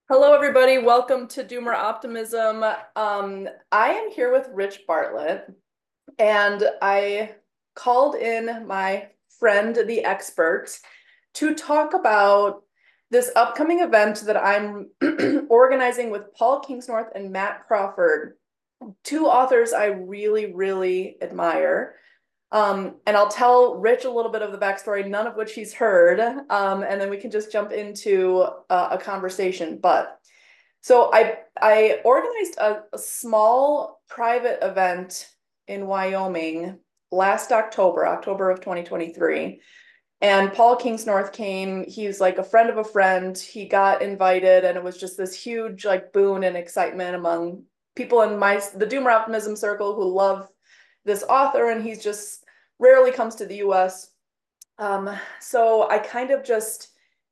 Hello, everybody. Welcome to Doomer Optimism. I am here with Rich Bartlett, and I called in my friend, the expert, to talk about this upcoming event that I'm organizing with Paul Kingsnorth and Matt Crawford, two authors I really, really admire. And I'll tell Rich a little bit of the backstory, none of which he's heard, and then we can just jump into a conversation. But so I organized a small private event in Wyoming last October, October of 2023. And Paul Kingsnorth came. He's like a friend of a friend. He got invited, and it was just this huge like boon and excitement among people in the Doomer Optimism circle who love this author, and he's just rarely comes to the US. So I kind of just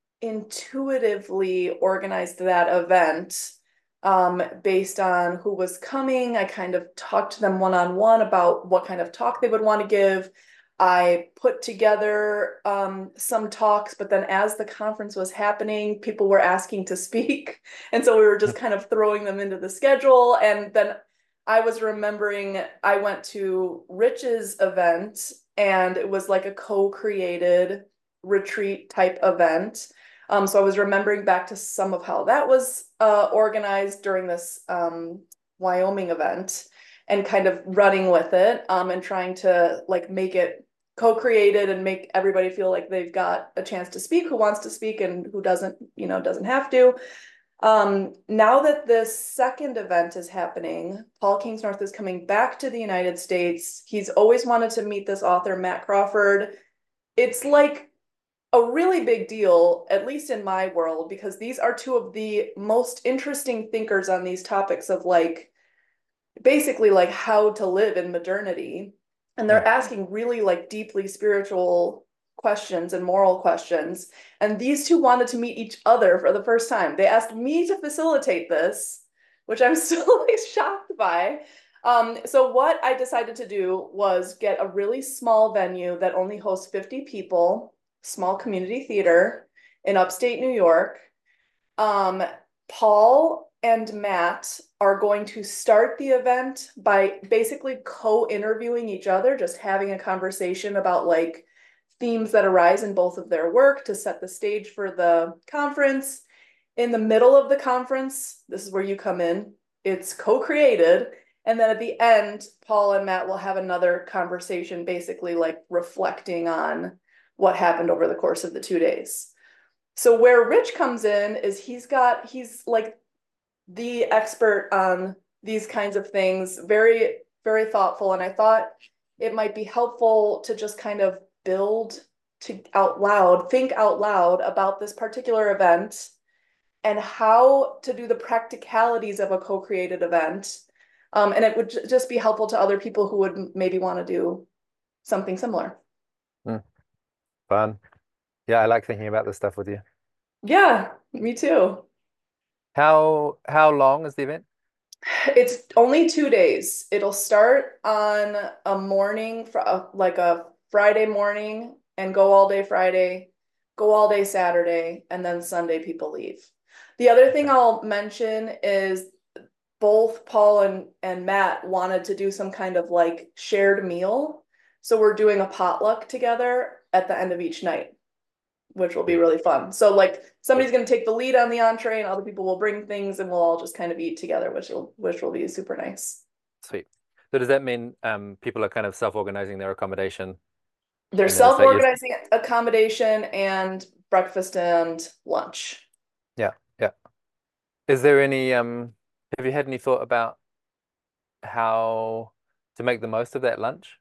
intuitively organized that event based on who was coming. I kind of talked to them one-on-one about what kind of talk they would want to give. I put together some talks, but then as the conference was happening, people were asking to speak. And so we were just kind of throwing them into the schedule. And then I was remembering I went to Rich's event, and it was like a co-created retreat type event. So I was remembering back to some of how that was organized during this Wyoming event and kind of running with it and trying to like make it co-created and make everybody feel like they've got a chance to speak, who wants to speak and who doesn't, doesn't have to. Now that this second event is happening, Paul Kingsnorth is coming back to the United States. He's always wanted to meet this author, Matt Crawford. It's like a really big deal, at least in my world, because these are two of the most interesting thinkers on these topics of like basically like how to live in modernity. And Hmm. they're asking really like deeply spiritual questions and moral questions. And these two wanted to meet each other for the first time. They asked me to facilitate this, which I'm still like shocked by. So what I decided to do was get a really small venue that only hosts 50 people, small community theater in upstate New York. Um, Paul and Matt are going to start the event by basically co-interviewing each other, just having a conversation about like themes that arise in both of their work to set the stage for the conference. In the middle of the conference, this is where you come in. It's co-created. And then at the end, Paul and Matt will have another conversation, basically like reflecting on what happened over the course of the 2 days. So where Rich comes in is he's like the expert on these kinds of things, very, very thoughtful. And I thought it might be helpful to just kind of build to out loud, think out loud about this particular event and how to do the practicalities of a co-created event. And it would just be helpful to other people who would maybe want to do something similar. Hmm. Fun. Yeah, I like thinking about this stuff with you. Yeah, me too. How long is the event? It's only 2 days. It'll start on a morning for like a Friday morning and go all day Friday, go all day Saturday, and then Sunday people leave. The other thing Okay. I'll mention is both Paul and Matt wanted to do some kind of like shared meal. So we're doing a potluck together at the end of each night, which will be Sweet. really fun. So like Cool. somebody's going to take the lead on the entree and other people will bring things and we'll all just kind of eat together, which will be super nice. Sweet. So does that mean people are kind of self-organizing their accommodation They're and then it's like you self-organizing accommodation and breakfast and lunch. yeah, yeah. Is there any have you had any thought about how to make the most of that lunch?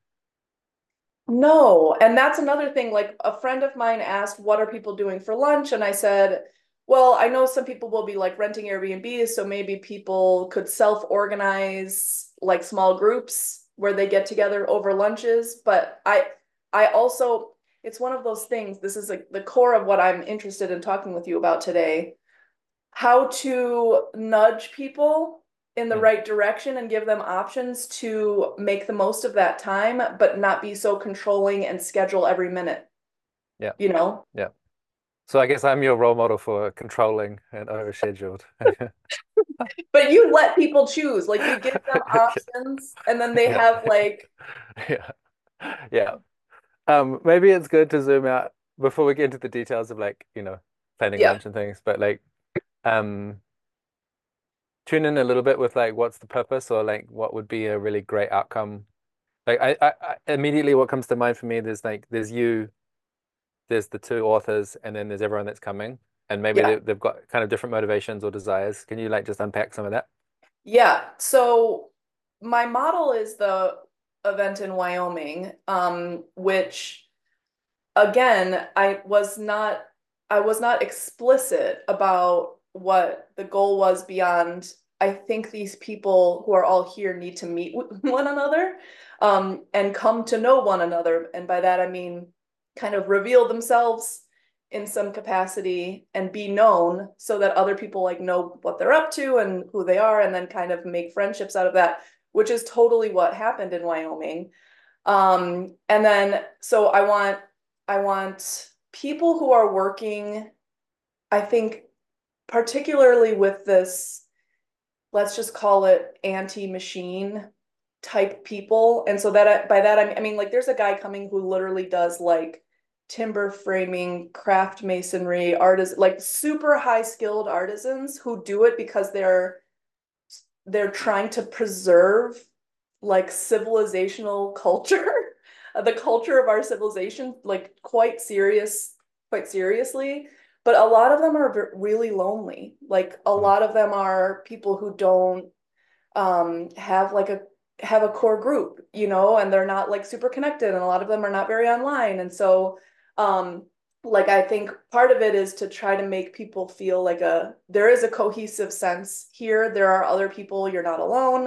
No, and that's another thing. Like a friend of mine asked, what are people doing for lunch? And I said, well, I know some people will be like renting Airbnbs, so maybe people could self-organize like small groups where they get together over lunches. But I also, it's one of those things. This is like the core of what I'm interested in talking with you about today. How to nudge people in the Hmm. right direction and give them options to make the most of that time, but not be so controlling and schedule every minute, Yeah, you know? yeah. So I guess I'm your role model for controlling and overscheduled. But you let people choose, like you give them Okay. options, and then they Yeah. have like, Yeah. Yeah. Maybe it's good to zoom out before we get into the details of like, planning yeah, lunch and things, but like um tune in a little bit with like what's the purpose or like what would be a really great outcome. Like I immediately what comes to mind for me, there's you, there's the two authors, and then there's everyone that's coming. And maybe yeah, they've got kind of different motivations or desires. Can you like just unpack some of that? yeah. So my model is the event in Wyoming, which again, I was not explicit about what the goal was beyond. I think these people who are all here need to meet one another, and come to know one another. And by that I mean kind of reveal themselves in some capacity and be known so that other people like know what they're up to and who they are, and then kind of make friendships out of that, which is totally what happened in Wyoming. And then so I want people who are working, I think, particularly with this, let's just call it anti-machine type people. And so that by that I mean like there's a guy coming who literally does like timber framing, craft masonry, artists, like super high skilled artisans who do it because they're trying to preserve like civilizational culture, the culture of our civilization, like quite seriously. But a lot of them are really lonely. Like a Mm, lot of them are people who don't have like a have a core group, and they're not like super connected, and a lot of them are not very online. And so um like I think part of it is to try to make people feel like there is a cohesive sense here. There are other people, you're not alone.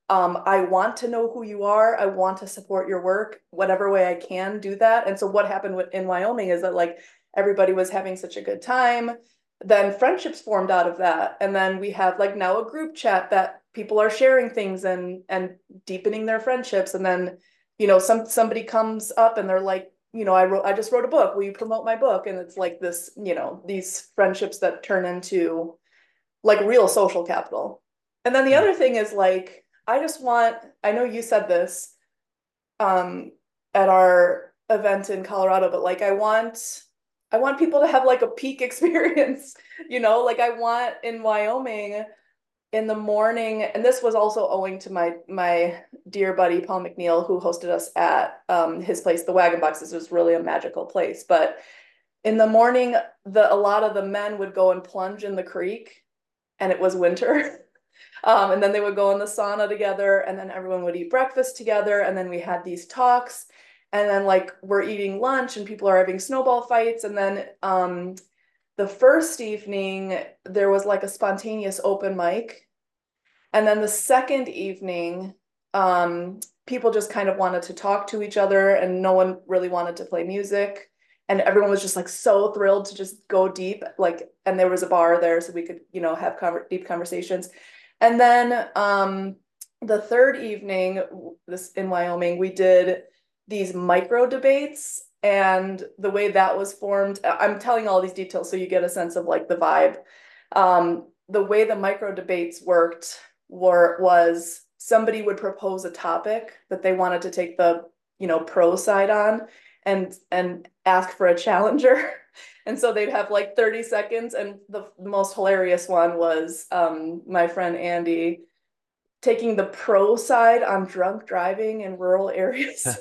I want to know who you are. I want to support your work, whatever way I can do that. And so what happened in Wyoming is that like everybody was having such a good time. Then friendships formed out of that. And then we have like now a group chat that people are sharing things and deepening their friendships. And then, somebody comes up and they're like, I just wrote a book. Will you promote my book? And it's like this, these friendships that turn into like real social capital. And then the mm. other thing is like, I know you said this um at our event in Colorado, but like I want people to have like a peak experience, like I want in Wyoming in the morning, and this was also owing to my dear buddy Paul McNeil, who hosted us at his place, the Wagon Box. This was really a magical place. But in the morning, a lot of the men would go and plunge in the creek, and it was winter. And then they would go in the sauna together, and then everyone would eat breakfast together, and then we had these talks, and then like we're eating lunch, and people are having snowball fights, and then the first evening there was like a spontaneous open mic, and then the second evening, people just kind of wanted to talk to each other, and no one really wanted to play music. And everyone was just like so thrilled to just go deep, like, and there was a bar there, so we could, have deep conversations. And then the third evening, this in Wyoming, we did these micro debates. And the way that was formed, I'm telling all these details so you get a sense of like the vibe. The way the micro debates worked was somebody would propose a topic that they wanted to take the pro side on, and ask for a challenger. And so they'd have like 30 seconds, and the most hilarious one was my friend Andy taking the pro side on drunk driving in rural areas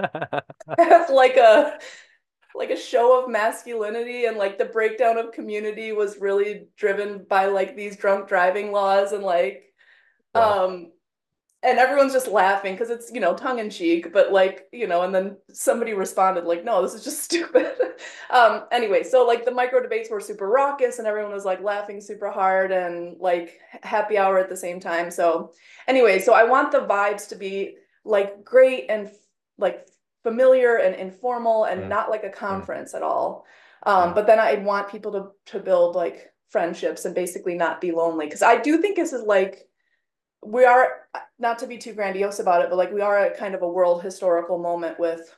as like a show of masculinity, and like the breakdown of community was really driven by like these drunk driving laws, and like Wow. um and everyone's just laughing because it's tongue in cheek, but like and then somebody responded like, no, this is just stupid. Anyway, so like the micro debates were super raucous, and everyone was like laughing super hard, and like happy hour at the same time. So anyway, so I want the vibes to be like great and like familiar and informal, and Mm, not like a mm, conference at all. mm, But then I want people to build like friendships and basically not be lonely, because I do think this is like we are, not to be too grandiose about it, but like we are at kind of a world historical moment with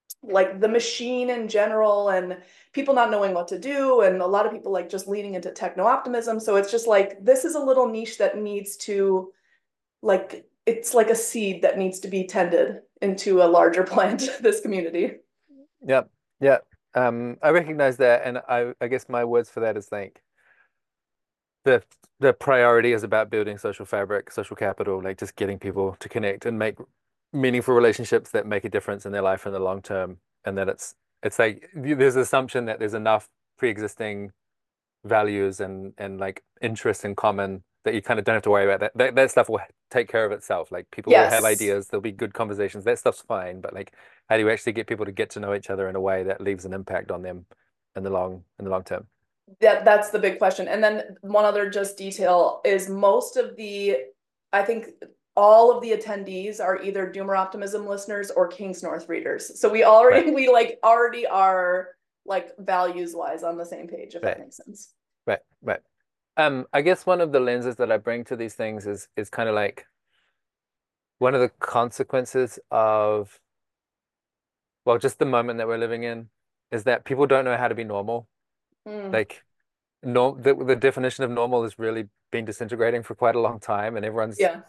like the machine in general and people not knowing what to do and a lot of people like just leaning into techno optimism. So it's just like this is a little niche that needs to like it's like a seed that needs to be tended into a larger plant, this community. Yep. Yeah. I recognize that, and I guess my words for that is like the the priority is about building social fabric, social capital, like just getting people to connect and make meaningful relationships that make a difference in their life in the long term. And that it's like there's assumption that there's enough pre-existing values and like interests in common that you kind of don't have to worry about that stuff will take care of itself. Like people will have Yes. ideas, there'll be good conversations, that stuff's fine. But like how do you actually get people to get to know each other in a way that leaves an impact on them in the long term? That's the big question. And then one other just detail is most of the, I think all of the attendees are either Doomer Optimism listeners or King's North readers. So we Right, already we like already are like values wise on the same page, if that right, makes sense. right, right. I guess one of the lenses that I bring to these things is kind of like one of the consequences of, well, just the moment that we're living in is that people don't know how to be normal. Mm, Like no, the definition of normal has really been disintegrating for quite a long time, and everyone's yeah.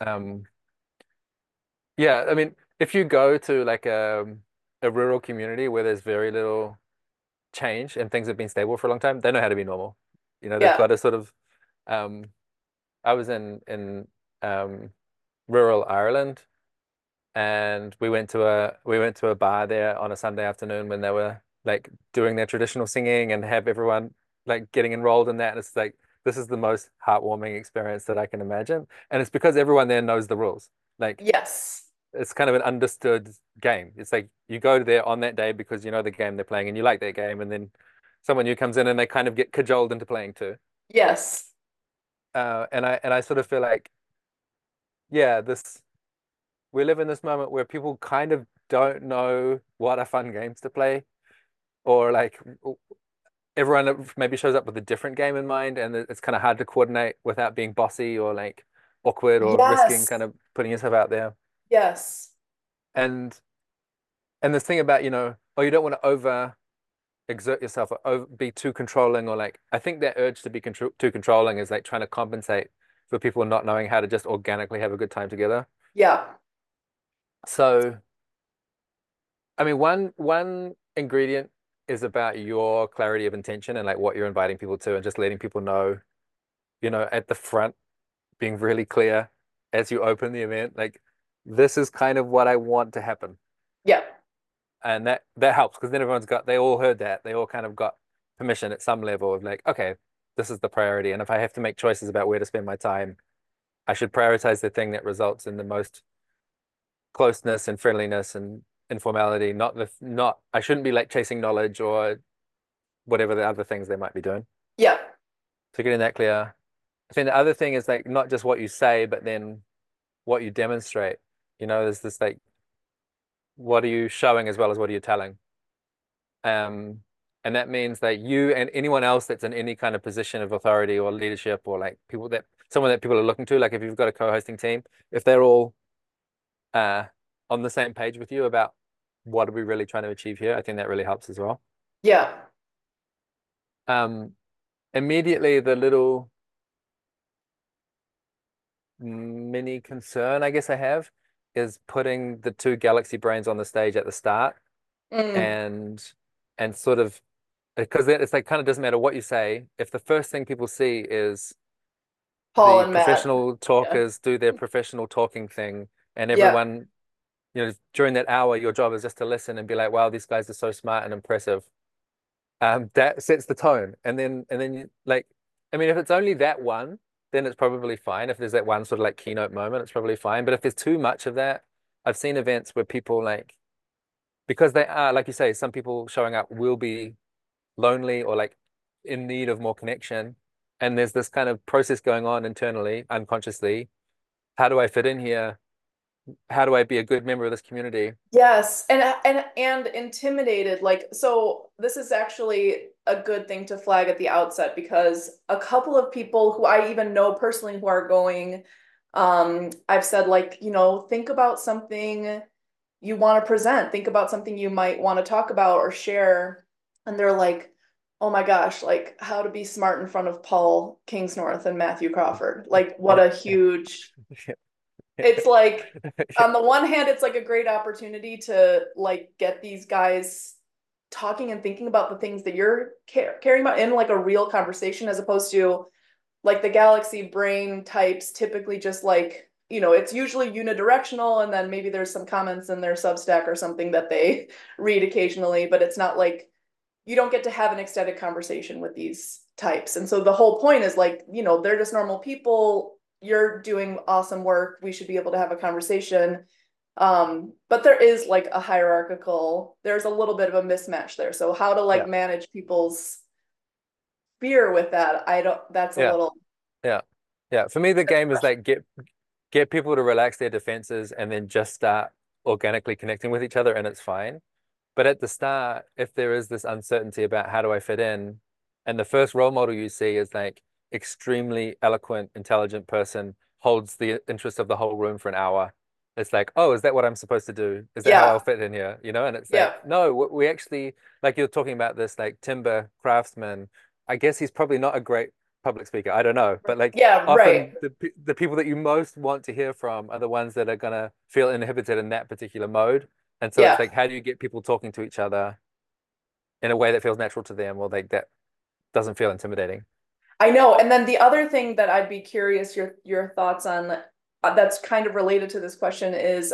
yeah, I mean, if you go to like a rural community where there's very little change and things have been stable for a long time, they know how to be normal. You know, they've Yeah. got a sort of um I was in um rural Ireland, and we went to a bar there on a Sunday afternoon when they were like doing their traditional singing and have everyone like getting enrolled in that. And it's like this is the most heartwarming experience that I can imagine. And it's because everyone there knows the rules. Like Yes. it's kind of an understood game. It's like you go there on that day because you know the game they're playing and you like that game, and then someone new comes in and they kind of get cajoled into playing too. Yes. And I sort of feel like, yeah, this we live in this moment where people kind of don't know what are fun games to play, or like everyone maybe shows up with a different game in mind, and it's kind of hard to coordinate without being bossy or like awkward or risking Yes. kind of putting yourself out there. Yes. And this thing about, oh, you don't want to over exert yourself or be too controlling, or like I think that urge to be too controlling is like trying to compensate for people not knowing how to just organically have a good time together. Yeah. So, I mean, one ingredient is about your clarity of intention and like what you're inviting people to, and just letting people know, at the front, being really clear as you open the event, like this is kind of what I want to happen. Yeah. And that helps because then they all heard that. They all kind of got permission at some level of like, okay, this is the priority. And if I have to make choices about where to spend my time, I should prioritize the thing that results in the most closeness and friendliness and informality, not I shouldn't be like chasing knowledge or whatever the other things they might be doing. Yeah. So getting that clear. I think the other thing is like not just what you say, but then what you demonstrate. There's this like, what are you showing as well as what are you telling? Um, and that means that you and anyone else that's in any kind of position of authority or leadership, or like someone that people are looking to, like if you've got a co-hosting team, if they're all uh on the same page with you about what are we really trying to achieve here, I think that really helps as well. Yeah. Um, Immediately the little mini concern I guess I have is putting the two galaxy brains on the stage at the start, Mm. and sort of because then it's like kind of doesn't matter what you say if the first thing people see is Paul the and Matt. professional Yeah. talkers do their professional talking thing, and Yeah. everyone, during that hour, your job is just to listen and be like, wow, these guys are so smart and impressive. That sets the tone. And then like, I mean, if it's only that one, then it's probably fine. If there's that one sort of like keynote moment, it's probably fine. But if there's too much of that, I've seen events where people like, because they are, like you say, some people showing up will be lonely or like in need of more connection. And there's this kind of process going on internally, unconsciously. How do I fit in here? How do I be a good member of this community? Yes, and intimidated. Like, so this is actually a good thing to flag at the outset because a couple of people who I even know personally who are going, I've said like, think about something, you want to present. Think about something you might want to talk about or share. And they're like, oh my gosh, like how to be smart in front of Paul Kingsnorth and Matthew Crawford. Like what Yeah. a huge, Yeah. it's like Yeah. on the one hand, it's like a great opportunity to like get these guys talking and thinking about the things that you're caring about in like a real conversation, as opposed to like the galaxy brain types typically just like, it's usually unidirectional, and then maybe there's some comments in their Substack or something that they read occasionally, but it's not like you don't get to have an extended conversation with these types. And so the whole point is like, they're just normal people. You're doing awesome work. We should be able to have a conversation. But there is like a hierarchical, there's a little bit of a mismatch there. So how to like Yeah. manage people's fear with that, I don't, that's a Yeah. little, Yeah. Yeah. For me, the game is like get people to relax their defenses and then just start organically connecting with each other, and it's fine. But at the start, if there is this uncertainty about how do I fit in, and the first role model you see is like extremely eloquent, intelligent person holds the interest of the whole room for an hour. It's like, oh, is that what I'm supposed to do? Is that how I'll yeah, fit in here? You know? And it's yeah, like, no, we actually, like you're talking about this like timber craftsman. I guess he's probably not a great public speaker. I don't know. But like yeah, right. often the people that you most want to hear from are the ones that are gonna feel inhibited in that particular mode. And so it's Yeah, like, how do you get people talking to each other in a way that feels natural to them or like that doesn't feel intimidating? I know. And then the other thing that I'd be curious your thoughts on, that's kind of related to this question is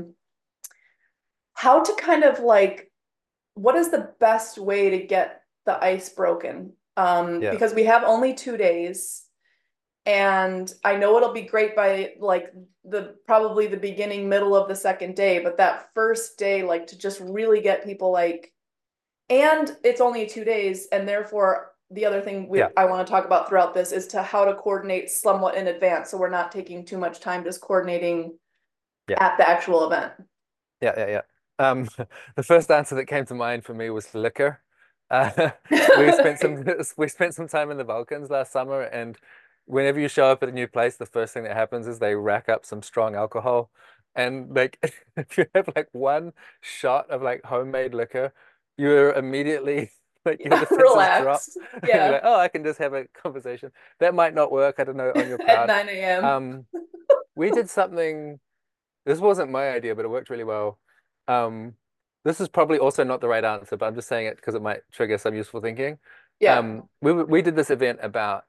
how to kind of like, what is the best way to get the ice broken? Yeah. Because we have only 2 days, and I know it'll be great by like the probably the beginning, middle of the second day, but that first day, like to just really get people like, and it's only 2 days, and therefore the other thing Yeah. I want to talk about throughout this is to how to coordinate somewhat in advance, so we're not taking too much time just coordinating Yeah. at the actual event. Yeah. Yeah. Yeah. Um, the first answer that came to mind for me was liquor. We spent some we spent some time in the Balkans last summer, and whenever you show up at a new place, the first thing that happens is they rack up some strong alcohol, and like if you have like one shot of like homemade liquor, you're immediately like your defenses drop, Relaxed. and you're Yeah. like, oh, I can just have a conversation. That might not work. I don't know on your At crowd. 9 a.m. Um, we did something. This wasn't my idea, but it worked really well. Um, this is probably also not the right answer, but I'm just saying it because it might trigger some useful thinking. Yeah. We did this event about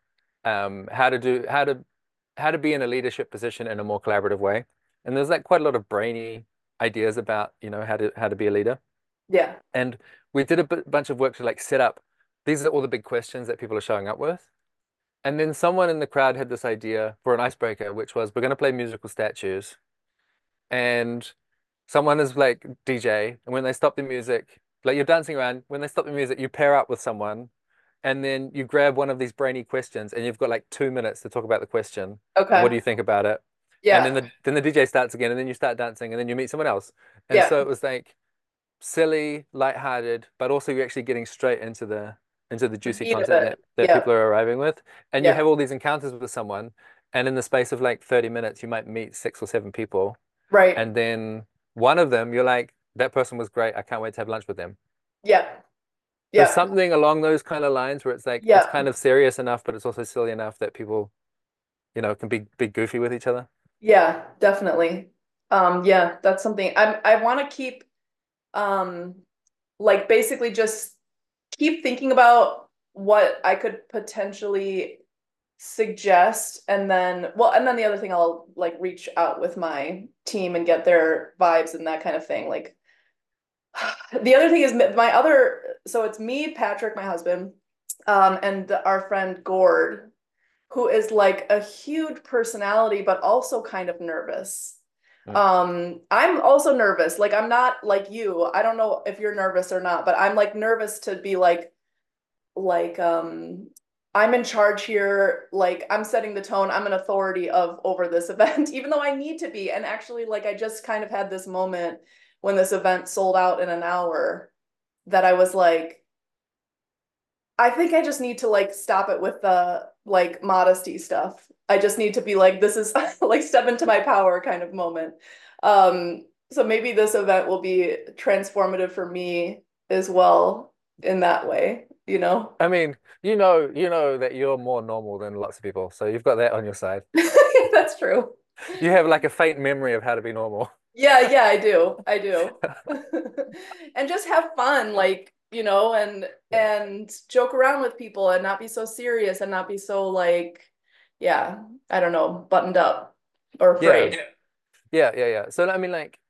how to be in a leadership position in a more collaborative way, and there's like quite a lot of brainy ideas about how to be a leader. Yeah. And we did a bunch of work to like set up. These are all the big questions that people are showing up with. And then someone in the crowd had this idea for an icebreaker, which was we're going to play musical statues and someone is like DJ, and when they stop the music, like you're dancing around, when they stop the music, you pair up with someone, and then you grab one of these brainy questions, and you've got like 2 minutes to talk about the question, and what do Okay. you think about it? And then Yeah. the DJ starts again, and then you start dancing, and then you meet someone else. And so Yeah. it was like silly, lighthearted, but also you're actually getting straight into the juicy Meat of content it. that Yeah. people are arriving with. And you Yeah. have all these encounters with someone, and in the space of like 30 minutes, you might meet 6 or 7 people. Right. And then one of them, you're like, that person was great. I can't wait to have lunch with them. Yeah. There's Yeah. something along those kind of lines where it's like, it's Yeah. kind of serious enough, but it's also silly enough that people, can be goofy with each other. Yeah, definitely. Yeah, that's something I want to keep um like basically just keep thinking about what I could potentially suggest, and then the other thing, I'll like reach out with my team and get their vibes and that kind of thing. Like the other thing is my other, so it's me, Patrick, my husband, and our friend Gord, who is like a huge personality, but also kind of nervous. Mm. I'm also nervous. Like I'm not like you. I don't know if you're nervous or not, but I'm like nervous to be like I'm in charge here, like I'm setting the tone, I'm an authority of over this event, even though I need to be. And actually, like I just kind of had this moment when this event sold out in an hour that I was like, I think I just need to like stop it with the like modesty stuff. I just need to be like, this is like step into my power kind of moment. Um, So maybe this event will be transformative for me as well in that way, you know? I mean, you know that you're more normal than lots of people, so you've got that on your side. That's true. You have like a faint memory of how to be normal. Yeah, yeah, I do. I do. And just have fun, like, you know, Yeah. and joke around with people and not be so serious and not be so like, yeah, I don't know, buttoned up or Yeah. afraid. Yeah. So I mean, like,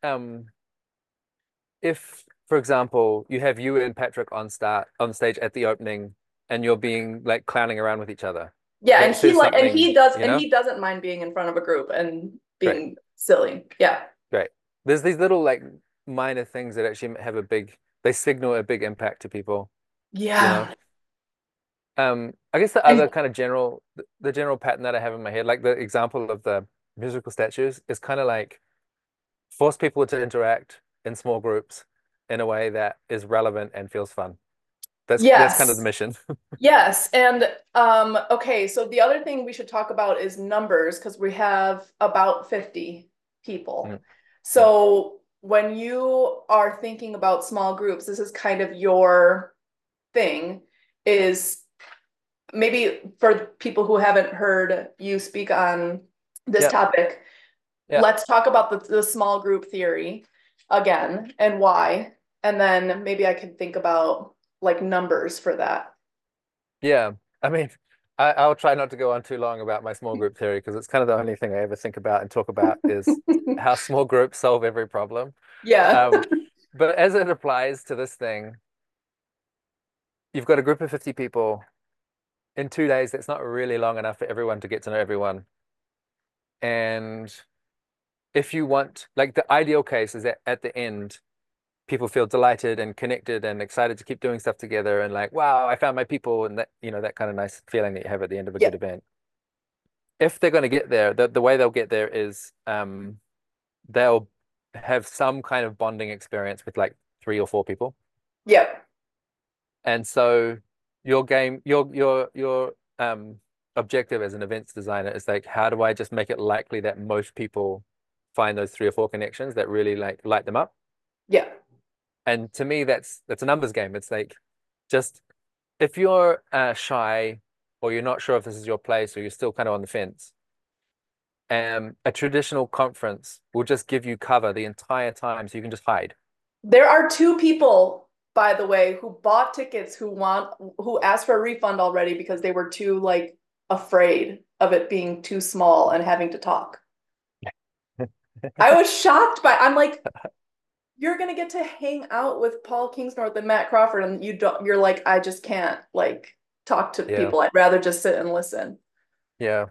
if, for example, you have you and Patrick on stage at the opening, and you're being like clowning around with each other, Yeah, that says something, and he doesn't mind being in front of a group and Great, being silly. Yeah. great. There's these little like minor things that actually have they signal a big impact to people, you know. Yeah. I guess the And other kind of the general pattern that I have in my head, like the example of the musical statues, is kind of like force people to interact in small groups in a way that is relevant and feels fun. That's kind of the yes. mission. Yes. And okay, so the other thing we should talk about is numbers because we have about 50 people. Mm, mm. So when you are thinking about small groups, this is kind of your thing is maybe for people who haven't heard you speak on this Yeah, topic, yeah, let's talk about the small group theory again and why. And then maybe I can think about like numbers for that. yeah. I mean, I'll try not to go on too long about my small group theory because it's kind of the only thing I ever think about and talk about is how small groups solve every problem. Yeah. Um, but as it applies to this thing, you've got a group of 50 people in 2 days. That's not really long enough for everyone to get to know everyone. And if you want, like the ideal case is that at the end, people feel delighted and connected and excited to keep doing stuff together and like, wow, I found my people and that, that kind of nice feeling that you have at the end of a Yeah. good event. If they're going to get there, the way they'll get there is they'll have some kind of bonding experience with like 3 or 4 people. Yeah. And so your objective as an events designer is like, how do I just make it likely that most people find those 3 or 4 connections that really like light them up? Yeah. And to me, that's a numbers game. It's like just if you're shy or you're not sure if this is your place or you're still kind of on the fence, a traditional conference will just give you cover the entire time so you can just hide. There are two people, by the way, who bought tickets who asked for a refund already because they were too like afraid of it being too small and having to talk. I was shocked I'm like, you're gonna get to hang out with Paul Kingsnorth and Matt Crawford, and you're like, I just can't like talk to Yeah, people. I'd rather just sit and listen. yeah.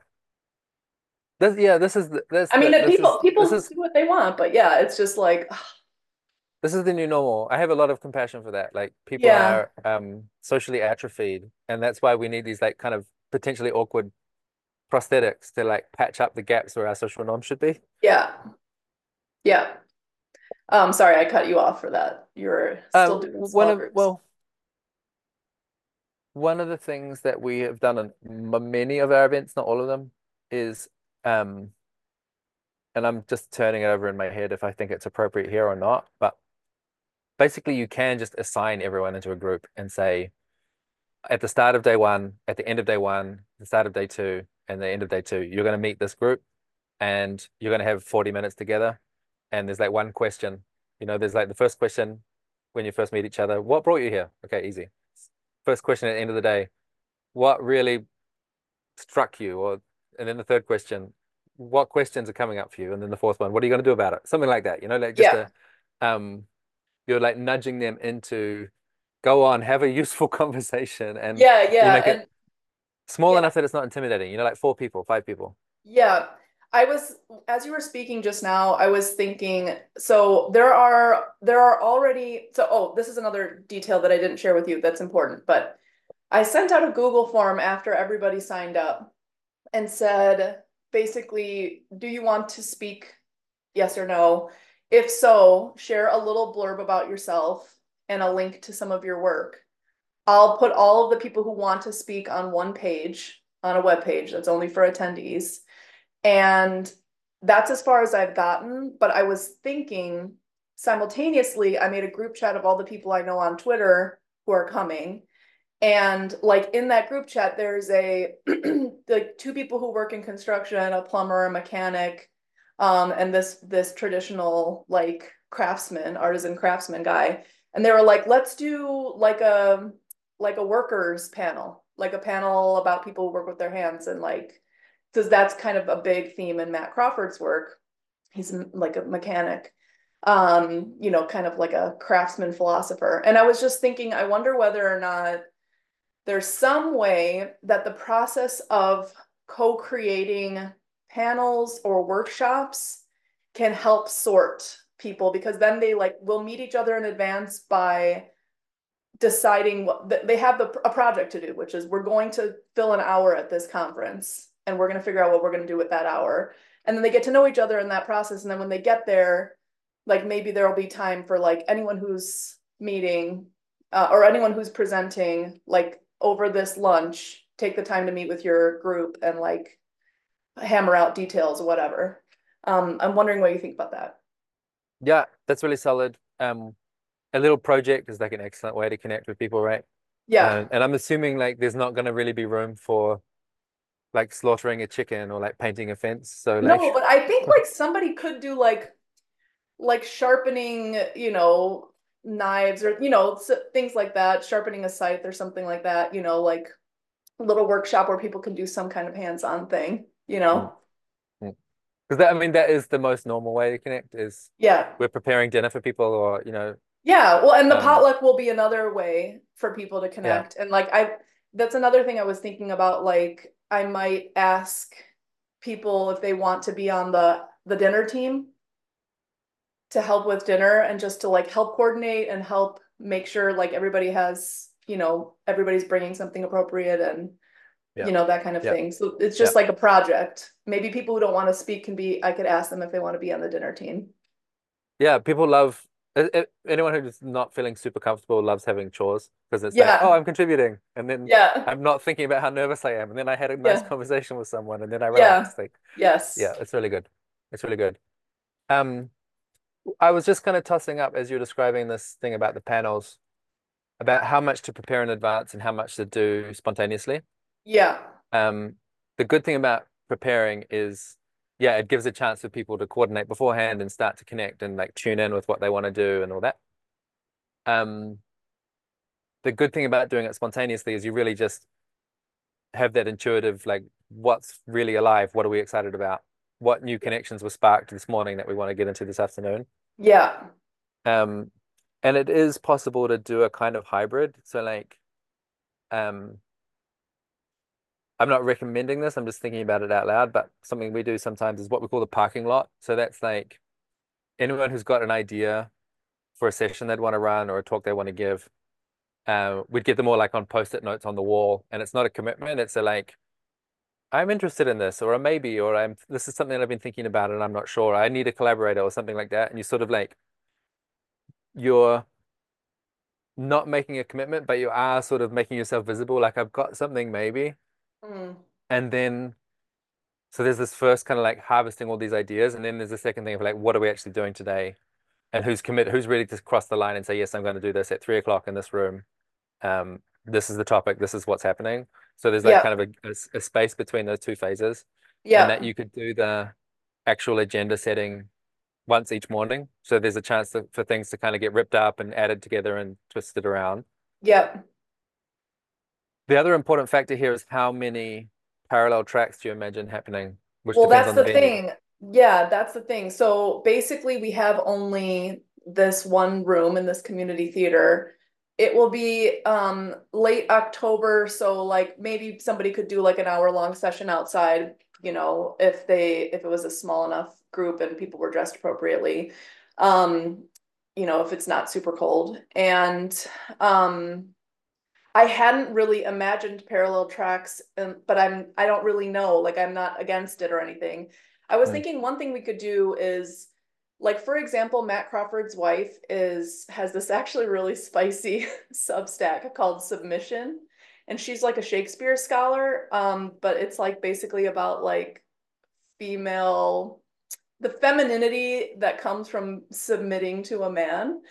This is I mean, this people is do what they want, but yeah, it's just like, this is the new normal. I have a lot of compassion for that. Like people yeah, are socially atrophied, and that's why we need these like kind of potentially awkward prosthetics to like patch up the gaps where our social norms should be. yeah, yeah. Sorry, I cut you off for that. You're still doing One small of groups. well, one of the things that we have done in many of our events, not all of them, is um, and I'm just turning it over in my head if I think it's appropriate here or not, but basically you can just assign everyone into a group and say at the start of day one, at the end of day one, the start of day two, and the end of day two, you're going to meet this group and you're going to have 40 minutes together. And there's like one question, there's like the first question when you first meet each other, what brought you here? Okay, easy. First question at the end of the day, what really struck you? And then the third question, what questions are coming up for you? And then the fourth one, what are you going to do about it? Something like that, like just Yeah, a, um, you're like nudging them into go on, have a useful conversation, and yeah, you yeah, make it and small yeah, enough that it's not intimidating, like 4 people, 5 people. yeah. As you were speaking just now, I was thinking, so there are already, so, oh, this is another detail that I didn't share with you that's important, but I sent out a Google form after everybody signed up and said, basically, do you want to speak? Yes or no? If so, share a little blurb about yourself and a link to some of your work. I'll put all of the people who want to speak on one page, on a web page that's only for attendees. And that's as far as I've gotten, but I was thinking simultaneously, I made a group chat of all the people I know on Twitter who are coming. And like in that group chat, there's a like two people who work in construction, a plumber, a mechanic, and this traditional like craftsman, artisan craftsman guy. And they were like, let's do like a workers panel, like a panel about people who work with their hands and like because that's kind of a big theme in Matt Crawford's work. He's like a mechanic, you know, kind of like a craftsman philosopher. And I was just thinking, I wonder whether or not there's some way that the process of co-creating panels or workshops can help sort people because then they like will meet each other in advance by deciding what they have a project to do, which is we're going to fill an hour at this conference and we're going to figure out what we're going to do with that hour. And then they get to know each other in that process. And then when they get there, like maybe there'll be time for like anyone who's meeting or anyone who's presenting, like over this lunch, take the time to meet with your group and like hammer out details or whatever. I'm wondering what you think about that. Yeah, that's really solid. A little project is like an excellent way to connect with people, right? Yeah. And I'm assuming like there's not going to really be room for like slaughtering a chicken or like painting a fence. So No, like, but I think like somebody could do like sharpening, you know, knives or, you know, things like that, sharpening a scythe or something like that, you know, like a little workshop where people can do some kind of hands-on thing, you mm, know? mm. Because that, I mean, that is the most normal way to connect is Yeah. we're preparing dinner for people or, Yeah. Well, and the um, potluck will be another way for people to yeah, connect. And like that's another thing I was thinking about. Like I might ask people if they want to be on the dinner team to help with dinner and just to like help coordinate and help make sure like everybody has, you know, everybody's bringing something appropriate and, yeah, you know, that kind of yeah, thing. So it's yeah. just like a project. Maybe people who don't want to speak can be, I could ask them if they want to be on the dinner team. Yeah, people love anyone who's not feeling super comfortable loves having chores because it's like, oh, Yeah. I'm contributing, and then Yeah. I'm not thinking about how nervous I am, and then I had a nice Yeah. conversation with someone, and then I Yeah. relaxed. Like, Yes. yeah, it's really good. It's really good. Um, I was just kind of tossing up as you're describing this thing about the panels, about how much to prepare in advance and how much to do spontaneously. Yeah. Um, the good thing about preparing is, yeah, it gives a chance for people to coordinate beforehand and start to connect and like tune in with what they want to do and all that. Um, the good thing about doing it spontaneously is you really just have that intuitive, like, what's really alive? What are we excited about? What new connections were sparked this morning that we want to get into this afternoon? Yeah. Um, and it is possible to do a kind of hybrid. So like, um, I'm not recommending this. I'm just thinking about it out loud. But something we do sometimes is what we call the parking lot. So that's like anyone who's got an idea for a session they'd want to run or a talk they want to give. We'd get them all like on post-it notes on the wall, and it's not a commitment. It's a like, I'm interested in this, or a maybe, or I'm this is something I've been thinking about, and I'm not sure. I need a collaborator or something like that. And you sort of like you're not making a commitment, but you are sort of making yourself visible. Like I've got something maybe, Mm. and then so there's this first kind of like harvesting all these ideas, and then there's the second thing of like, what are we actually doing today? And who's committed, who's ready to cross the line and say, yes, I'm going to do this at 3 o'clock in this room. This is the topic, this is what's happening. So there's like Yeah. kind of a space between those two phases, and that Yeah. you could do the actual agenda setting once each morning. So there's a chance for things to kind of get ripped up and added together and twisted around. Yeah. The other important factor here is how many parallel tracks do you imagine happening, which Well, depends that's on the the venue. thing. Yeah, that's the thing. So basically, we have only this one room in this community theater. It will be late October, so like maybe somebody could do like an hour-long session outside, you know, if it was a small enough group and people were dressed appropriately. Um, you know, if it's not super cold. And um I hadn't really imagined parallel tracks, but I don't really know. Like I'm not against it or anything. I was Mm, thinking one thing we could do is like for example, Matt Crawford's wife is has this actually really spicy Substack called Submission. And she's like a Shakespeare scholar. But it's like basically about like female the femininity that comes from submitting to a man.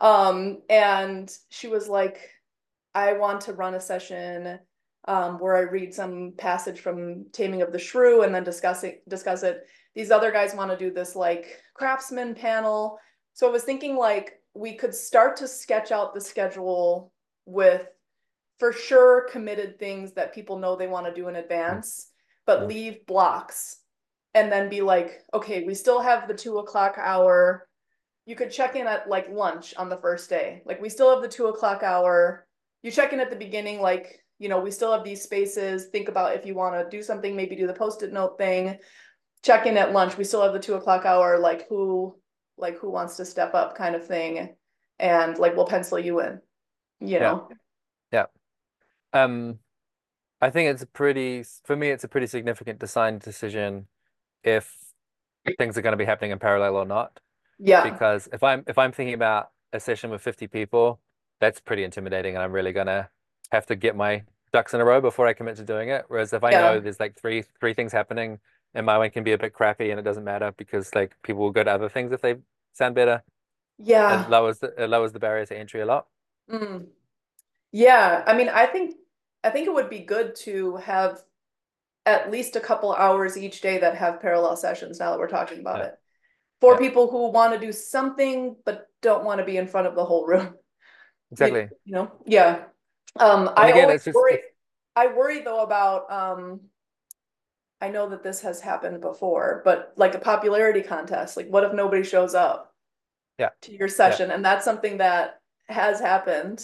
And she was like, I want to run a session where I read some passage from Taming of the Shrew and then discuss it. These other guys want to do this like craftsman panel. So I was thinking like we could start to sketch out the schedule with for sure committed things that people know they want to do in Mm, advance, but mm, leave blocks and then be like, okay, we still have the 2 o'clock hour. You could check in at like lunch on the first day. Like we still have the 2 o'clock hour. You check in at the beginning, like, we still have these spaces. Think about if you want to do something, maybe do the post-it note thing. Check in at lunch. We still have the 2 o'clock hour, like who wants to step up kind of thing. And like we'll pencil you in, you yeah, know? yeah. Um, I think for me, it's a pretty significant design decision if things are going to be happening in parallel or not. Yeah. Because if I'm thinking about a session with 50 people, that's pretty intimidating, and I'm really gonna have to get my ducks in a row before I commit to doing it. Whereas if I know Yeah. there's like three things happening, and my one can be a bit crappy, and it doesn't matter because like people will go to other things if they sound better. Yeah. It lowers the barrier to entry a lot. Mm. Yeah. I mean, I think it would be good to have at least a couple hours each day that have parallel sessions now that we're talking about Yeah, it. For yeah, people who want to do something but don't want to be in front of the whole room. You, exactly. you know? Yeah. And I again, always it's just worry it's I worry though about I know that this has happened before, but like a popularity contest, like what if nobody shows up yeah, to your yeah, session? And that's something that has happened.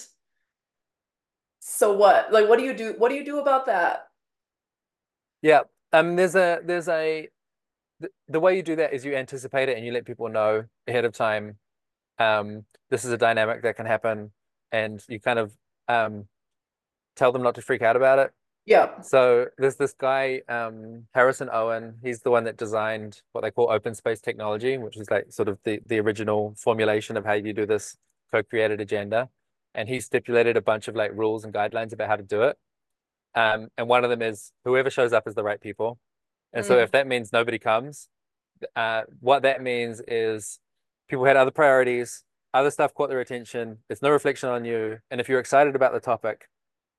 So what? Like what do you do? What do you do about that? yeah. There's a the way you do that is you anticipate it and you let people know ahead of time. This is a dynamic that can happen, and you kind of um, tell them not to freak out about it. Yeah. So there's this guy, Harrison Owen. He's the one that designed what they call open space technology, which is like sort of the original formulation of how you do this co-created agenda. And he stipulated a bunch of like rules and guidelines about how to do it. And one of them is whoever shows up is the right people. And so Mm. if that means nobody comes, what that means is people had other priorities, other stuff caught their attention. It's no reflection on you. And if you're excited about the topic,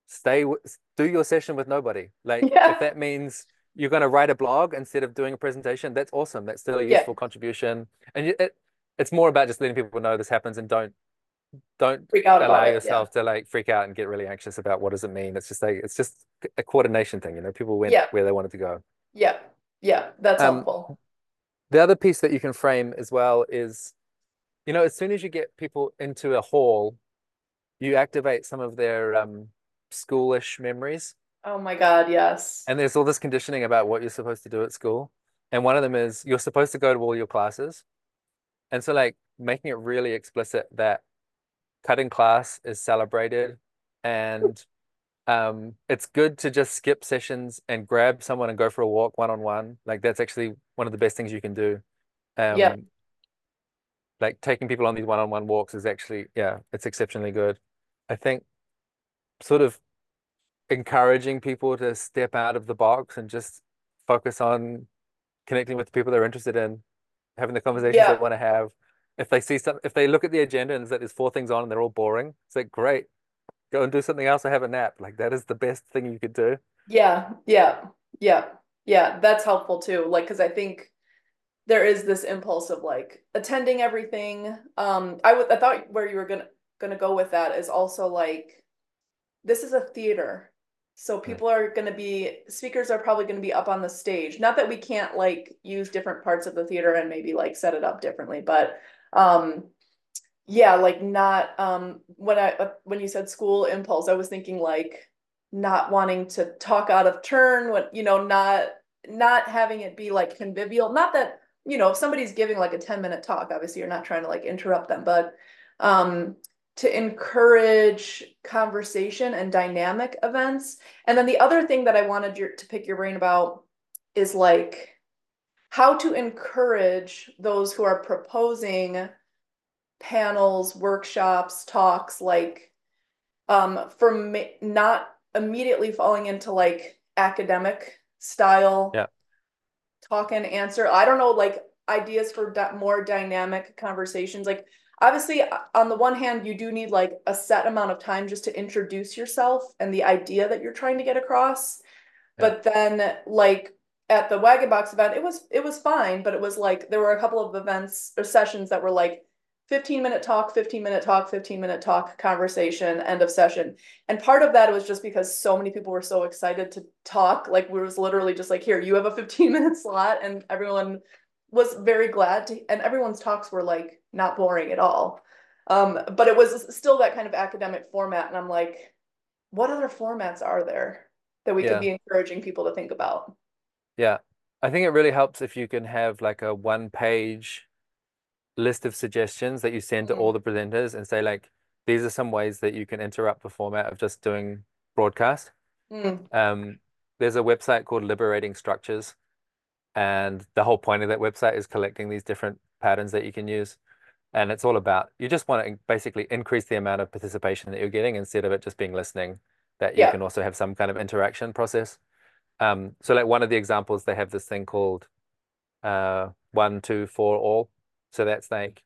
do your session with nobody. Like if Yeah. that means you're going to write a blog instead of doing a presentation, that's awesome. That's still a Yeah. useful contribution. And it's more about just letting people know this happens and don't Freak out allow about it. Yeah. yourself to like freak out and get really anxious about what does it mean. It's just a coordination thing. People went Yeah. where they wanted to go. Yeah. Yeah. That's Um, helpful. the other piece that you can frame as well is, as soon as you get people into a hall, you activate some of their schoolish memories. Oh my God, yes. And there's all this conditioning about what you're supposed to do at school. And one of them is you're supposed to go to all your classes. And so like making it really explicit that cutting class is celebrated and it's good to just skip sessions and grab someone and go for a walk one on one. Like that's actually one of the best things you can do. Yeah. Um, like taking people on these one on one walks is actually, yeah, it's exceptionally good. I think sort of encouraging people to step out of the box and just focus on connecting with the people they're interested in, having the conversations they Yeah. want to have. If they look at the agenda and there's four things on and they're all boring, it's like, great, go and do something else or have a nap. Like that is the best thing you could do. Yeah. Yeah. Yeah. Yeah. That's helpful too. Like, because I think there is this impulse of like attending everything. I thought where you were gonna go with that is also like this is a theater. So Mm. speakers are probably gonna be up on the stage. Not that we can't like use different parts of the theater and maybe like set it up differently, but um yeah, like not when you said school impulse, I was thinking like not wanting to talk out of turn, when not having it be like convivial. Not that, if somebody's giving like a 10-minute talk, obviously you're not trying to like interrupt them, but um to encourage conversation and dynamic events. And then the other thing that I wanted to pick your brain about is like how to encourage those who are proposing panels, workshops, talks, like from not immediately falling into like academic style Yeah. talk and answer. I don't know, like ideas for more dynamic conversations. Like obviously on the one hand, you do need like a set amount of time just to introduce yourself and the idea that you're trying to get across. Yeah. But then like at the Wagon Box event, it was fine, but it was like there were a couple of events or sessions that were like 15-minute talk, 15-minute talk, 15-minute talk, conversation, end of session. And part of that was just because so many people were so excited to talk. Like we was literally just like, here, you have a 15-minute slot, and everyone was very glad to, and everyone's talks were like not boring at all. But it was still that kind of academic format, and I'm like, what other formats are there that we could Yeah. be encouraging people to think about? Yeah. I think it really helps if you can have like a one page list of suggestions that you send to all Mm, the presenters and say like, these are some ways that you can interrupt the format of just doing broadcast. mm, Um, there's a website called Liberating Structures, and the whole point of that website is collecting these different patterns that you can use. And it's all about, you just want to basically increase the amount of participation that you're getting instead of it just being listening, that you yeah. can also have some kind of interaction process. So like one of the examples, they have this thing called 1, 2, 4 all. So that's like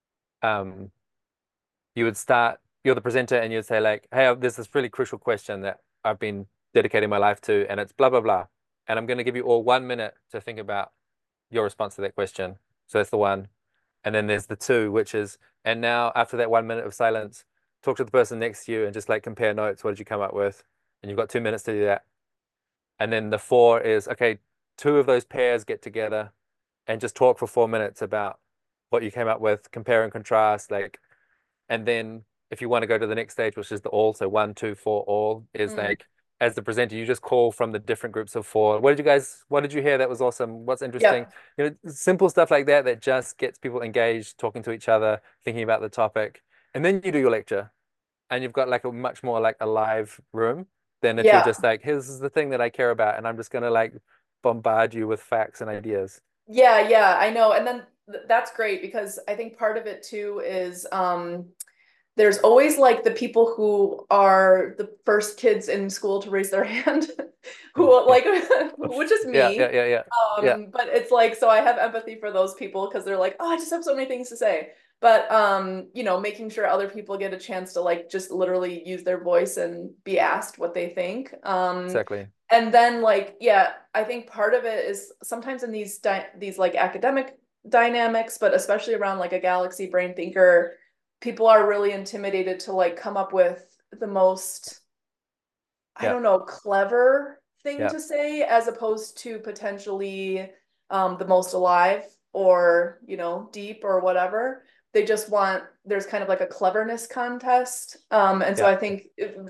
um, you would start, you're the presenter and you'd say like, hey, there's this really crucial question that I've been dedicating my life to, and it's blah, blah, blah. And I'm going to give you all 1 minute to think about your response to that question. So that's the one. And then there's the two, which is, and now after that 1 minute of silence, talk to the person next to you and just like compare notes. What did you come up with? And you've got 2 minutes to do that. And then the four is, okay, two of those pairs get together and just talk for 4 minutes about what you came up with, compare and contrast, like, and then if you want to go to the next stage, which is the all, so 1, 2, 4 all is Mm, like, as the presenter, you just call from the different groups of four. What did you hear that was awesome? What's interesting? yep. Simple stuff like that that just gets people engaged, talking to each other, thinking about the topic. And then you do your lecture and you've got like a much more like a live room than if you're Yeah. just like, here's the thing that I care about, and I'm just gonna like bombard you with facts and ideas. Yeah, yeah, I know. And then that's great because I think part of it too is there's always like the people who are the first kids in school to raise their hand who Yeah. like which is Yeah, yeah, me. yeah, yeah. Yeah, But it's like so I have empathy for those people because they're like, oh, I just have so many things to say. But making sure other people get a chance to like just literally use their voice and be asked what they think. exactly. And then like, yeah, I think part of it is sometimes in these like academic dynamics, but especially around like a galaxy brain thinker, people are really intimidated to like come up with the most, I Yeah, don't know, clever thing yeah, to say as opposed to potentially the most alive or, deep or whatever. They just want, there's kind of like a cleverness contest. And so yeah, I think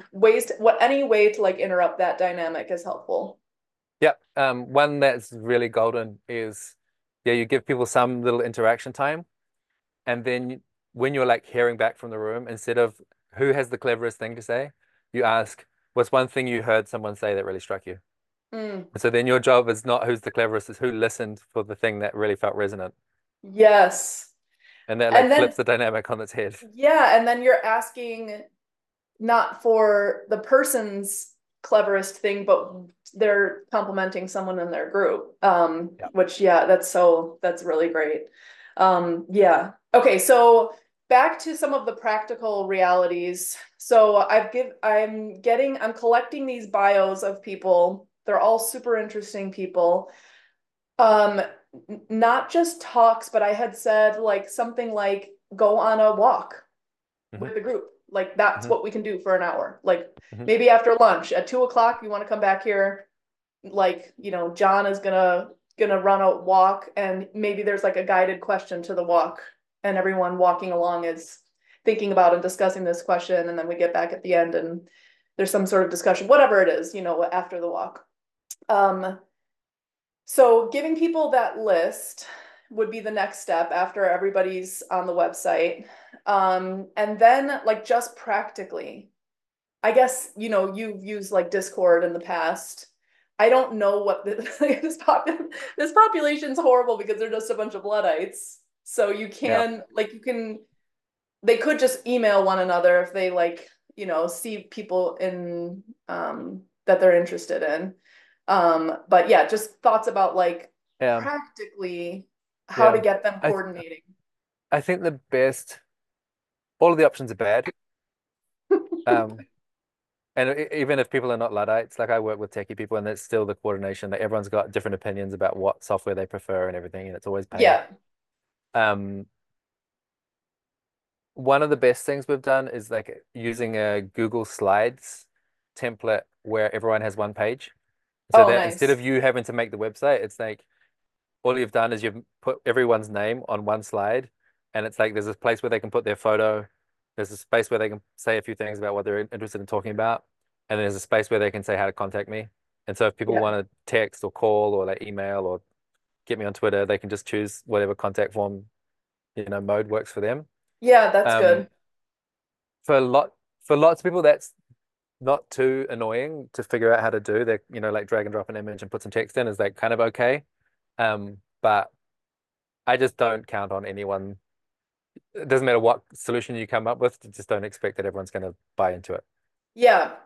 any way to like interrupt that dynamic is helpful. yeah. One that's really golden is, yeah, you give people some little interaction time, and then when you're like hearing back from the room, instead of who has the cleverest thing to say, you ask, what's one thing you heard someone say that really struck you? Mm, And so then your job is not who's the cleverest, it's who listened for the thing that really felt resonant. yes. And that like And then, flips the dynamic on its head. yeah, and then you're asking not for the person's cleverest thing, but they're complimenting someone in their group. Yeah. Which yeah, that's really great. Yeah. Okay, so back to some of the practical realities. So I'm collecting these bios of people. They're all super interesting people. Um, Not just talks, but I had said like something like go on a walk Hmm. with the group. Like that's Hmm. what we can do for an hour. Like Hmm. maybe after lunch at 2 o'clock, you want to come back here. Like, John is gonna run a walk and maybe there's like a guided question to the walk and everyone walking along is thinking about and discussing this question. And then we get back at the end and there's some sort of discussion, whatever it is, after the walk. Um, so giving people that list would be the next step after everybody's on the website. And then like just practically, I guess, you've used like Discord in the past. I don't know what this population's horrible because they're just a bunch of Luddites. So Yeah. you can they could just email one another if they like, see people in that they're interested in. But yeah, just thoughts about like Yeah. practically. how to Yeah. get them I coordinating. I think the best, all of the options are bad. Um, and even if people are not Luddites, like I work with techie people, and it's still the coordination. Like everyone's got different opinions about what software they prefer and everything, and it's always pain. Yeah. Um, One of the best things we've done is like using a Google Slides template where everyone has one page. So Oh, that instead of nice. you having to make the website, it's like all you've done is you've put everyone's name on one slide, and it's like there's a place where they can put their photo, there's a space where they can say a few things about what they're interested in talking about, and there's a space where they can say how to contact me. And so if people Yeah. want to text or call or like email or get me on Twitter, they can just choose whatever contact form, mode works for them. Yeah, that's Um, good. for a lot for lots of people, that's not too annoying to figure out how to do. They, like drag and drop an image and put some text in is like kind of okay. But I just don't count on anyone. It doesn't matter what solution you come up with, you just don't expect that everyone's going to buy into it. Yeah.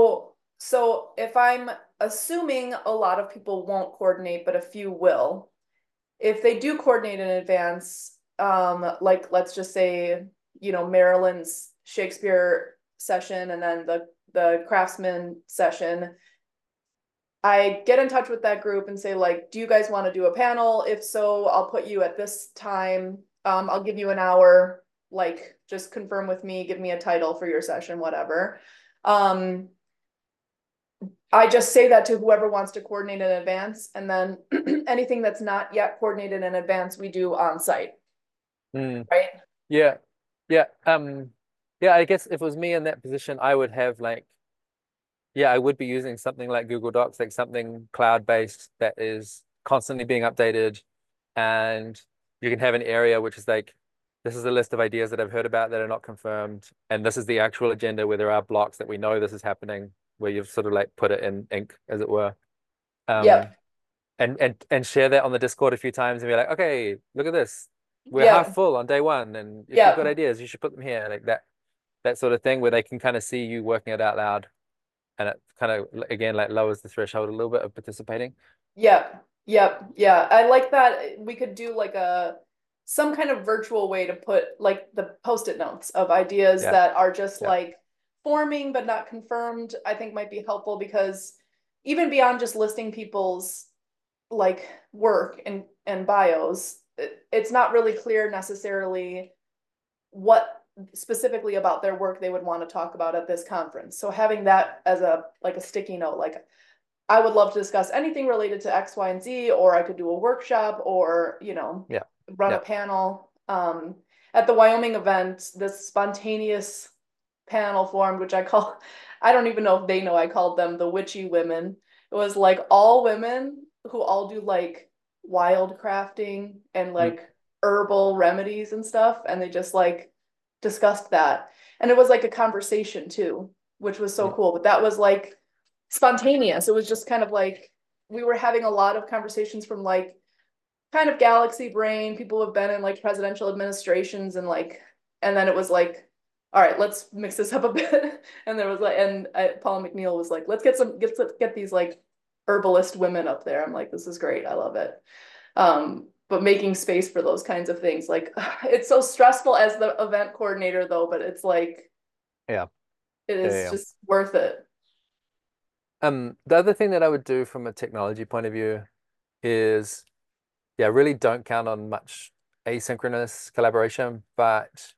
So if I'm assuming a lot of people won't coordinate, but a few will, if they do coordinate in advance, like let's just say, Marilyn's Shakespeare session and then the Craftsman session, I get in touch with that group and say, like, do you guys want to do a panel? If so, I'll put you at this time. I'll give you an hour, like, just confirm with me, give me a title for your session, whatever. Um, I just say that to whoever wants to coordinate in advance, and then anything that's not yet coordinated in advance, we do on site, Mm, right? yeah. Yeah. Yeah, I guess if it was me in that position, I would have like, yeah, I would be using something like Google Docs, like something cloud-based that is constantly being updated. And you can have an area which is like, this is a list of ideas that I've heard about that are not confirmed. And this is the actual agenda where there are blocks that we know this is happening, where you've sort of like put it in ink, as it were. Um, Yep, and share that on the Discord a few times and be like, okay, look at this. We're half yep, full on day one. And if you've got yep. ideas, you should put them here. Like that sort of thing where they can kind of see you working it out loud. And it kind of, again, like lowers the threshold a little bit of participating. Yep. Yep. Yeah. I like that we could do like some kind of virtual way to put like the post-it notes of ideas Yeah. that are just Yeah. like forming but not confirmed, I think might be helpful because even beyond just listing people's like work and bios, it's not really clear necessarily what specifically about their work they would want to talk about at this conference. So having that as a like a sticky note, like I would love to discuss anything related to X, Y, and Z, or I could do a workshop or, Yeah. run a Yeah. panel. At the Wyoming event, this spontaneous panel formed, which I don't even know if they know, I called them the witchy women. It was like all women who all do like wild crafting and Mm, like herbal remedies and stuff. And they just like discussed that. And it was like a conversation too, which was so mm, cool. But that was like spontaneous. It was just kind of like we were having a lot of conversations from like kind of galaxy brain, people who have been in like presidential administrations and like, and then it was like, all right, let's mix this up a bit. And there was like, and Paul McNeil was like, let's get these like herbalist women up there. I'm like, this is great. I love it. But making space for those kinds of things, like it's so stressful as the event coordinator though, but it's like, yeah. it Yeah. is Yeah. just worth it. The other thing that I would do from a technology point of view is, yeah, really don't count on much asynchronous collaboration, but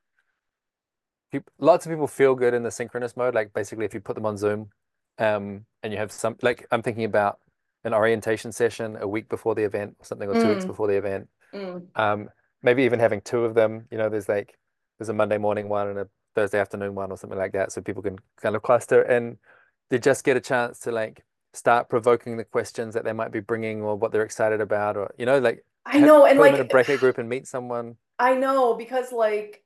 lots of people feel good in the synchronous mode. Like basically, if you put them on Zoom, and you have some, like I'm thinking about an orientation session a week before the event or something, or 2 weeks Mm, before the event. mm. Um, Maybe even having two of them. There's a Monday morning one and a Thursday afternoon one or something like that, so people can kind of cluster and they just get a chance to like start provoking the questions that they might be bringing or what they're excited about, or like I know, and put them in a like breakout group and meet someone. I know because like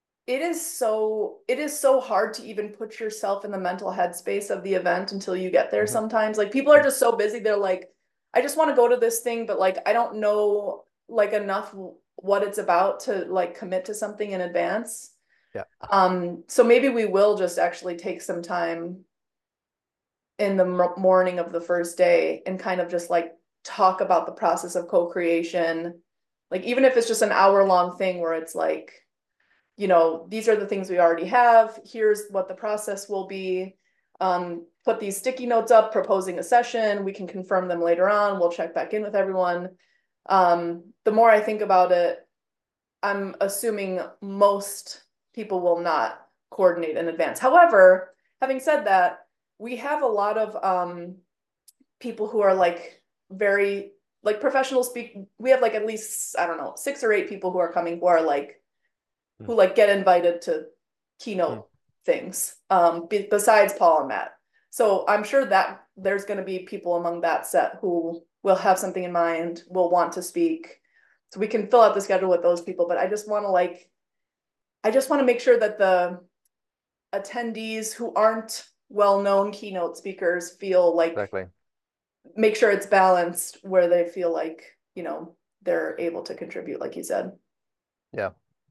it is so hard to even put yourself in the mental headspace of the event until you get there Mhm. sometimes. Like people are just so busy, they're like, I just want to go to this thing, but like I don't know like enough what it's about to like commit to something in advance. Yeah. So maybe we will just actually take some time in the morning of the first day and kind of just like talk about the process of co-creation, Like even if it's just an hour-long thing where it's like, these are the things we already have. Here's what the process will be. Put these sticky notes up, proposing a session. We can confirm them later on. We'll check back in with everyone. The more I think about it, I'm assuming most people will not coordinate in advance. However, having said that, we have a lot of people who are like very like professional speak. We have like at least, I don't know, 6 or 8 people who are coming who are like who like get invited to keynote things besides Paul and Matt. So I'm sure that there's going to be people among that set who will have something in mind, will want to speak. So we can fill out the schedule with those people, but I just want to make sure that the attendees who aren't well-known keynote speakers feel like Exactly. make sure it's balanced where they feel like, they're able to contribute, like you said. Yeah.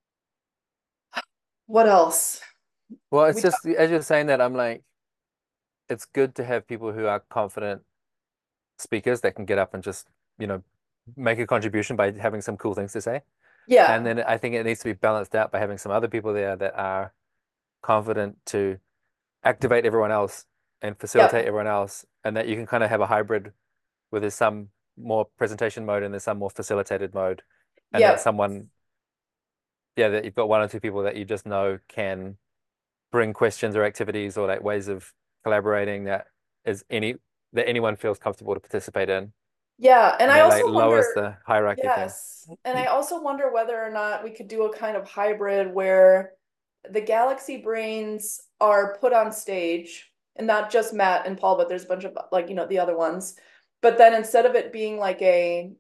What else? Well, it's We just as you're saying that, I'm like, it's good to have people who are confident speakers that can get up and just, you know, make a contribution by having some cool things to say. And Yeah. then I think it needs to be balanced out by having some other people there that are confident to activate everyone else and facilitate Yep. everyone else, and that you can kind of have a hybrid where there's some more presentation mode and there's some more facilitated mode, and that Yep. someone, yeah, that you've got one or two people that you just know can bring questions or activities or like ways of collaborating is any that anyone feels comfortable to participate in, Yeah. And and I that like also lowers wonder, the hierarchy thing. yes. And I also wonder whether or not we could do a kind of hybrid where the Galaxy Brains are put on stage and not just Matt and Paul, but there's a bunch of like, the other ones. But then instead of it being like a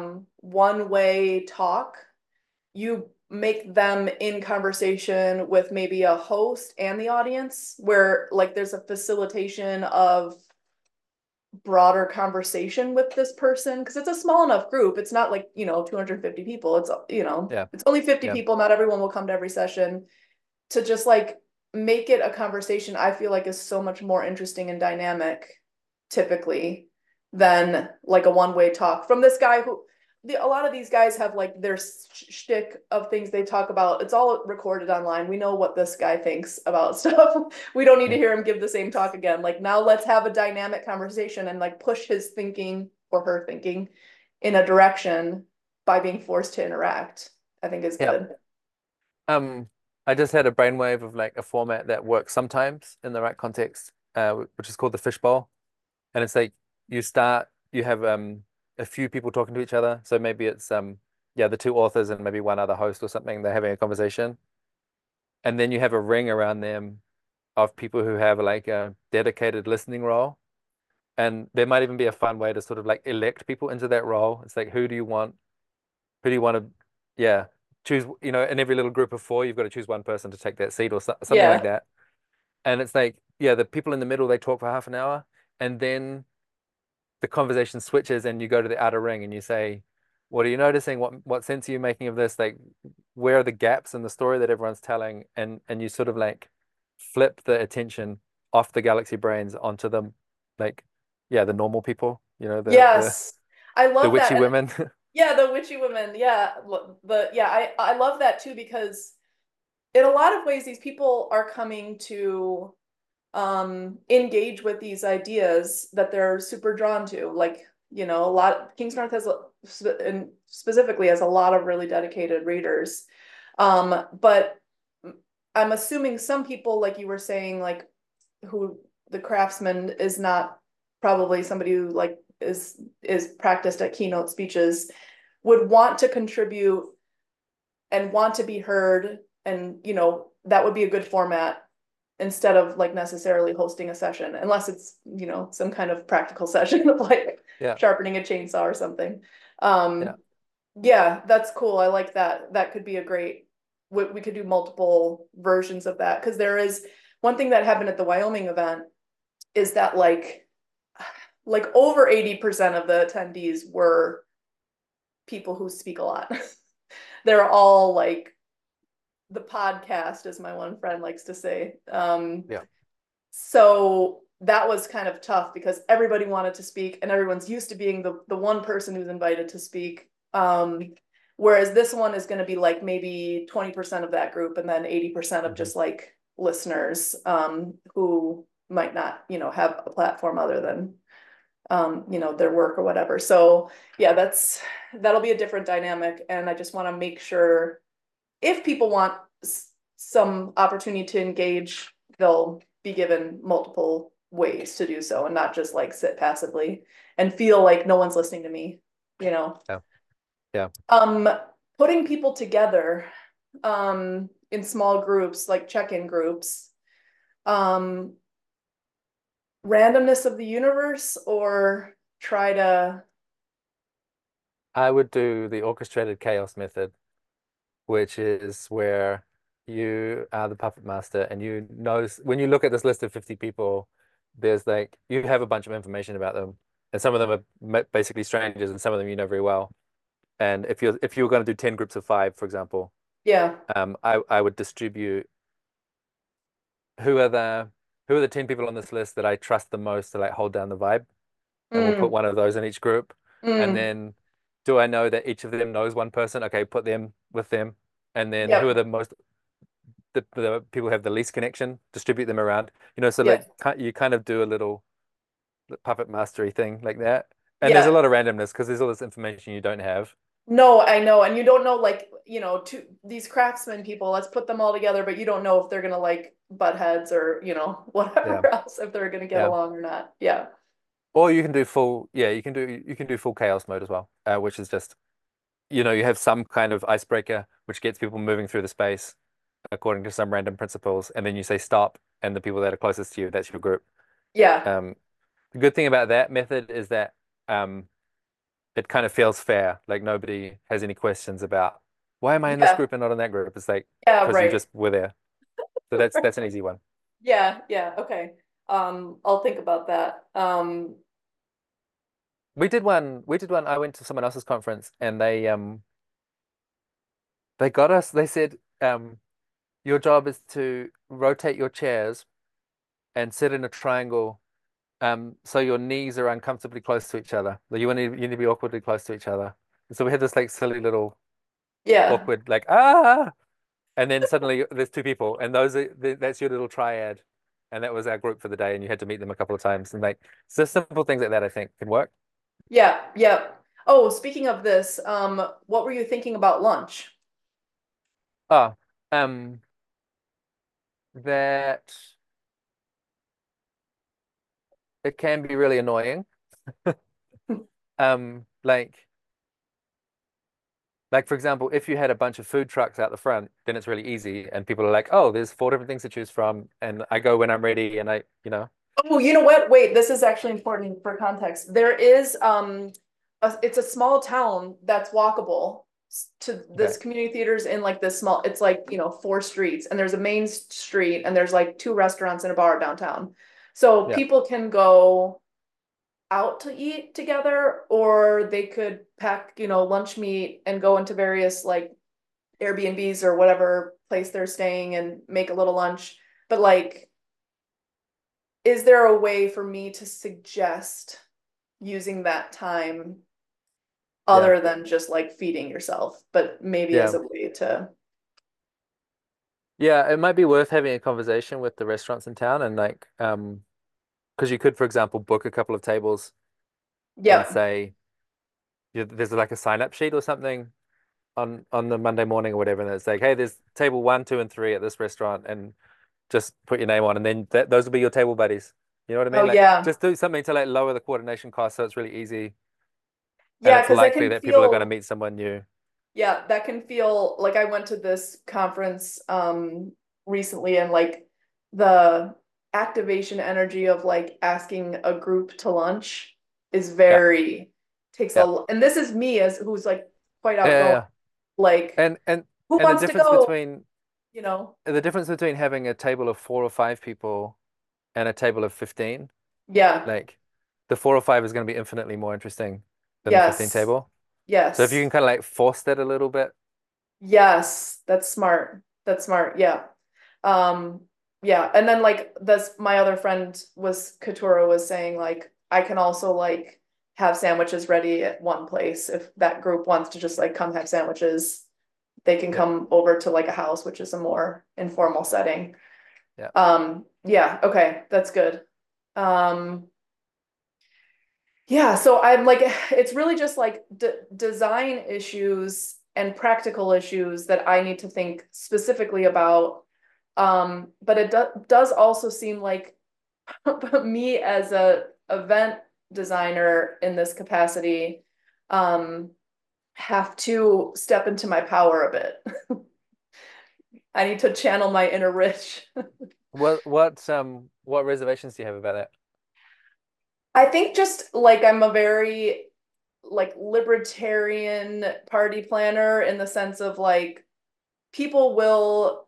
one-way talk, you make them in conversation with maybe a host and the audience where like there's a facilitation of broader conversation with this person because it's a small enough group. It's not like, 250 people. Yeah, It's only 50 yeah, people. Not everyone will come to every session. To just like make it a conversation, I feel like is so much more interesting and dynamic typically than like a one-way talk from this guy who a lot of these guys have like their shtick of things they talk about. It's all recorded online. We know what this guy thinks about stuff. We don't need to mm, hear him give the same talk again. Like now let's have a dynamic conversation and like push his thinking or her thinking in a direction by being forced to interact, I think is yeah. good. Um, I just had a brainwave of like a format that works sometimes in the right context, which is called the fishbowl. And it's like you have a few people talking to each other. So maybe it's yeah, the two authors and maybe one other host or something. They're having a conversation. And then you have a ring around them of people who have like a dedicated listening role. And there might even be a fun way to sort of like elect people into that role. It's like who do you want to, yeah, choose, in every little group of four, you've got to choose one person to take that seat or something like Yeah. that. And it's like, yeah, the people in the middle, they talk for half an hour, and then the conversation switches and you go to the outer ring and you say, what are you noticing? What sense are you making of this? Like, where are the gaps in the story that everyone's telling? And you sort of like flip the attention off the galaxy brains onto them, like, yeah, the normal people, Yes. I the love witchy that. And women. yeah, the witchy women. Yeah. I love that too because in a lot of ways these people are coming to engage with these ideas that they're super drawn to. Like, a lot King's North and specifically has a lot of really dedicated readers. But I'm assuming some people, like you were saying, like who the craftsman is not probably somebody who like is practiced at keynote speeches would want to contribute and want to be heard and that would be a good format instead of like necessarily hosting a session unless it's some kind of practical session of like Yeah, sharpening a chainsaw or something. yeah, um yeah, that's cool. I like that. That could be a great we could do multiple versions of that because there is one thing that happened at the Wyoming event is that like over 80% of the attendees were people who speak a lot. They're all like the podcast, as my one friend likes to say. yeah, So that was kind of tough because everybody wanted to speak and everyone's used to being the one person who's invited to speak. Whereas this one is going to be like maybe 20% of that group and then 80% of Mhm. just like listeners who might not, have a platform other than their work or whatever. So yeah, that'll be a different dynamic. And I just want to make sure if people want some opportunity to engage, they'll be given multiple ways to do so and not just like sit passively and feel like no one's listening to me, you know. Yeah. Yeah. Um, Putting people together in small groups, like check-in groups, um, randomness of the universe or try to I would do the orchestrated chaos method, which is where you are the puppet master and you know when you look at this list of 50 people, there's like you have a bunch of information about them, and some of them are basically strangers, and some of them you know very well. And if you were going to do 10 groups of five, for example, yeah. I would distribute who are the who are the 10 people on this list that I trust the most to like hold down the vibe, and we'll put Mm, one of those in each group. And mm, then do I know that each of them knows one person? Okay, put them with them. And then who are yep. the people who have the least connection, distribute them around. So Yeah. like you kind of do a little puppet mastery thing like that. And there's a Yeah. lot of randomness because there's all this information you don't have. No, I know. And you don't know, like, these craftsmen people, let's put them all together, but you don't know if they're gonna like butt heads or, Yeah. whatever else, if they're gonna get Yeah. along or not. Yeah. Or you can do full, yeah, you can do full chaos mode as well, which is just, you have some kind of icebreaker which gets people moving through the space according to some random principles, and then you say stop, and the people that are closest to you, that's your group. Yeah. Um, the good thing about that method is that um, it kind of feels fair. Like nobody has any questions about why am I in this Yeah. group and not in that group? It's like Yeah, because you right. just were there. So that's an easy one. Yeah, yeah, okay. I'll think about that. We did one. I went to someone else's conference and they got us. They said your job is to rotate your chairs and sit in a triangle so your knees are uncomfortably close to each other. Like you need to be awkwardly close to each other. And so we had this like silly little yeah. awkward like and then suddenly there's two people and that's your little triad. And that was our group for the day and you had to meet them a couple of times and like so simple things like that I think can work. Yeah, yeah. Oh, speaking of this, what were you thinking about lunch? Oh, um that it can be really annoying. Like for example, if you had a bunch of food trucks out the front, then it's really easy, and people are like, "Oh, there's four different things to choose from," and I go when I'm ready, and Oh, you know what? Wait, this is actually important for context. There is it's a small town that's walkable to okay, this community theaters in like this small, it's like, four streets and there's a main street and there's like two restaurants and a bar downtown. So yeah, people can go out to eat together or they could pack, lunch meat and go into various like Airbnbs or whatever place they're staying and make a little lunch. But like is there a way for me to suggest using that time yeah, other than just like feeding yourself, but maybe as yeah, a way to, yeah. It might be worth having a conversation with the restaurants in town, and like, because you could, for example, book a couple of tables and yeah, say there's like a sign up sheet or something on the Monday morning or whatever, and it's like, hey, there's table one, two, and three at this restaurant, and just put your name on, and then those will be your table buddies. You know what I oh mean? Like, yeah, just do something to like lower the coordination cost, so it's really easy, and yeah, it's because likely that people are going to meet someone new. yeah, that can feel like I went to this conference recently and like the activation energy of like asking a group to lunch is Yeah, very takes yeah, and this is me as who's like quite yeah, yeah. outgoing, Yeah. like And and who and the wants to difference go, between you know? the difference between having a table of 4 or 5 people and a table of 15, Yeah, like the 4 or 5 is going to be infinitely more interesting than the 15 yes, table. So if you yes. can kind of like force that a little bit, Yes, that's smart. That's smart. Yeah. Um, yeah. And then like this my other friend was Katura was saying like I can also like have sandwiches ready at one place. If that group wants to just like come have sandwiches, they can Yeah. come over to like a house, which is a more informal setting. Yeah. Yeah, okay, that's good. Um, yeah, so I'm like, it's really just like design issues and practical issues that I need to think specifically about. But it does also seem like me as a event designer in this capacity, um, have to step into my power a bit. I need to channel my inner Rich. What reservations do you have about that? I think just like I'm a very like libertarian party planner in the sense of like people will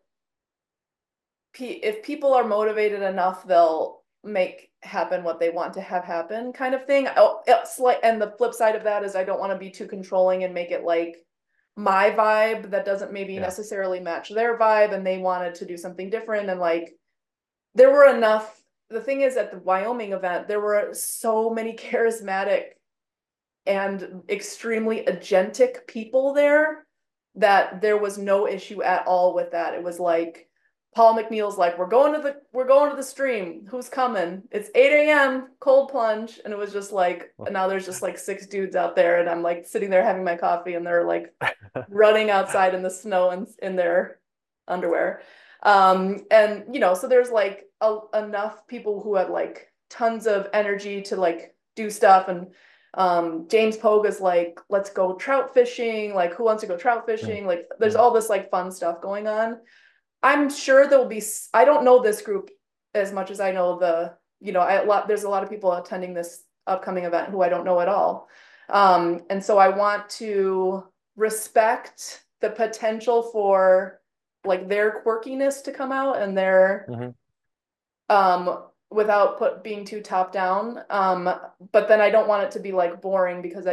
if people are motivated enough, they'll make happen what they want to have happen kind of thing. Oh, it's like, and the flip side of that is I don't want to be too controlling and make it like my vibe that doesn't maybe Yeah. necessarily match their vibe and they wanted to do something different. And like there were enough, the thing is at the Wyoming event, there were so many charismatic and extremely agentic people there that there was no issue at all with that. It was like Paul McNeil's like, we're going to the stream. Who's coming? It's 8 a.m. cold plunge. And it was just like now there's just like six dudes out there and I'm like sitting there having my coffee and they're like running outside in the snow and in their underwear. And you know, so there's like enough people who had like tons of energy to like do stuff and James Poga's like, let's go trout fishing. Like, who wants to go trout Mm, fishing? Like, there's mm, all this like fun stuff going on. I'm sure there'll be, I don't know this group as much as I know there's a lot of people attending this upcoming event who I don't know at all. And so I want to respect the potential for like their quirkiness to come out and their mhm. without being too top down. But then I don't want it to be like boring because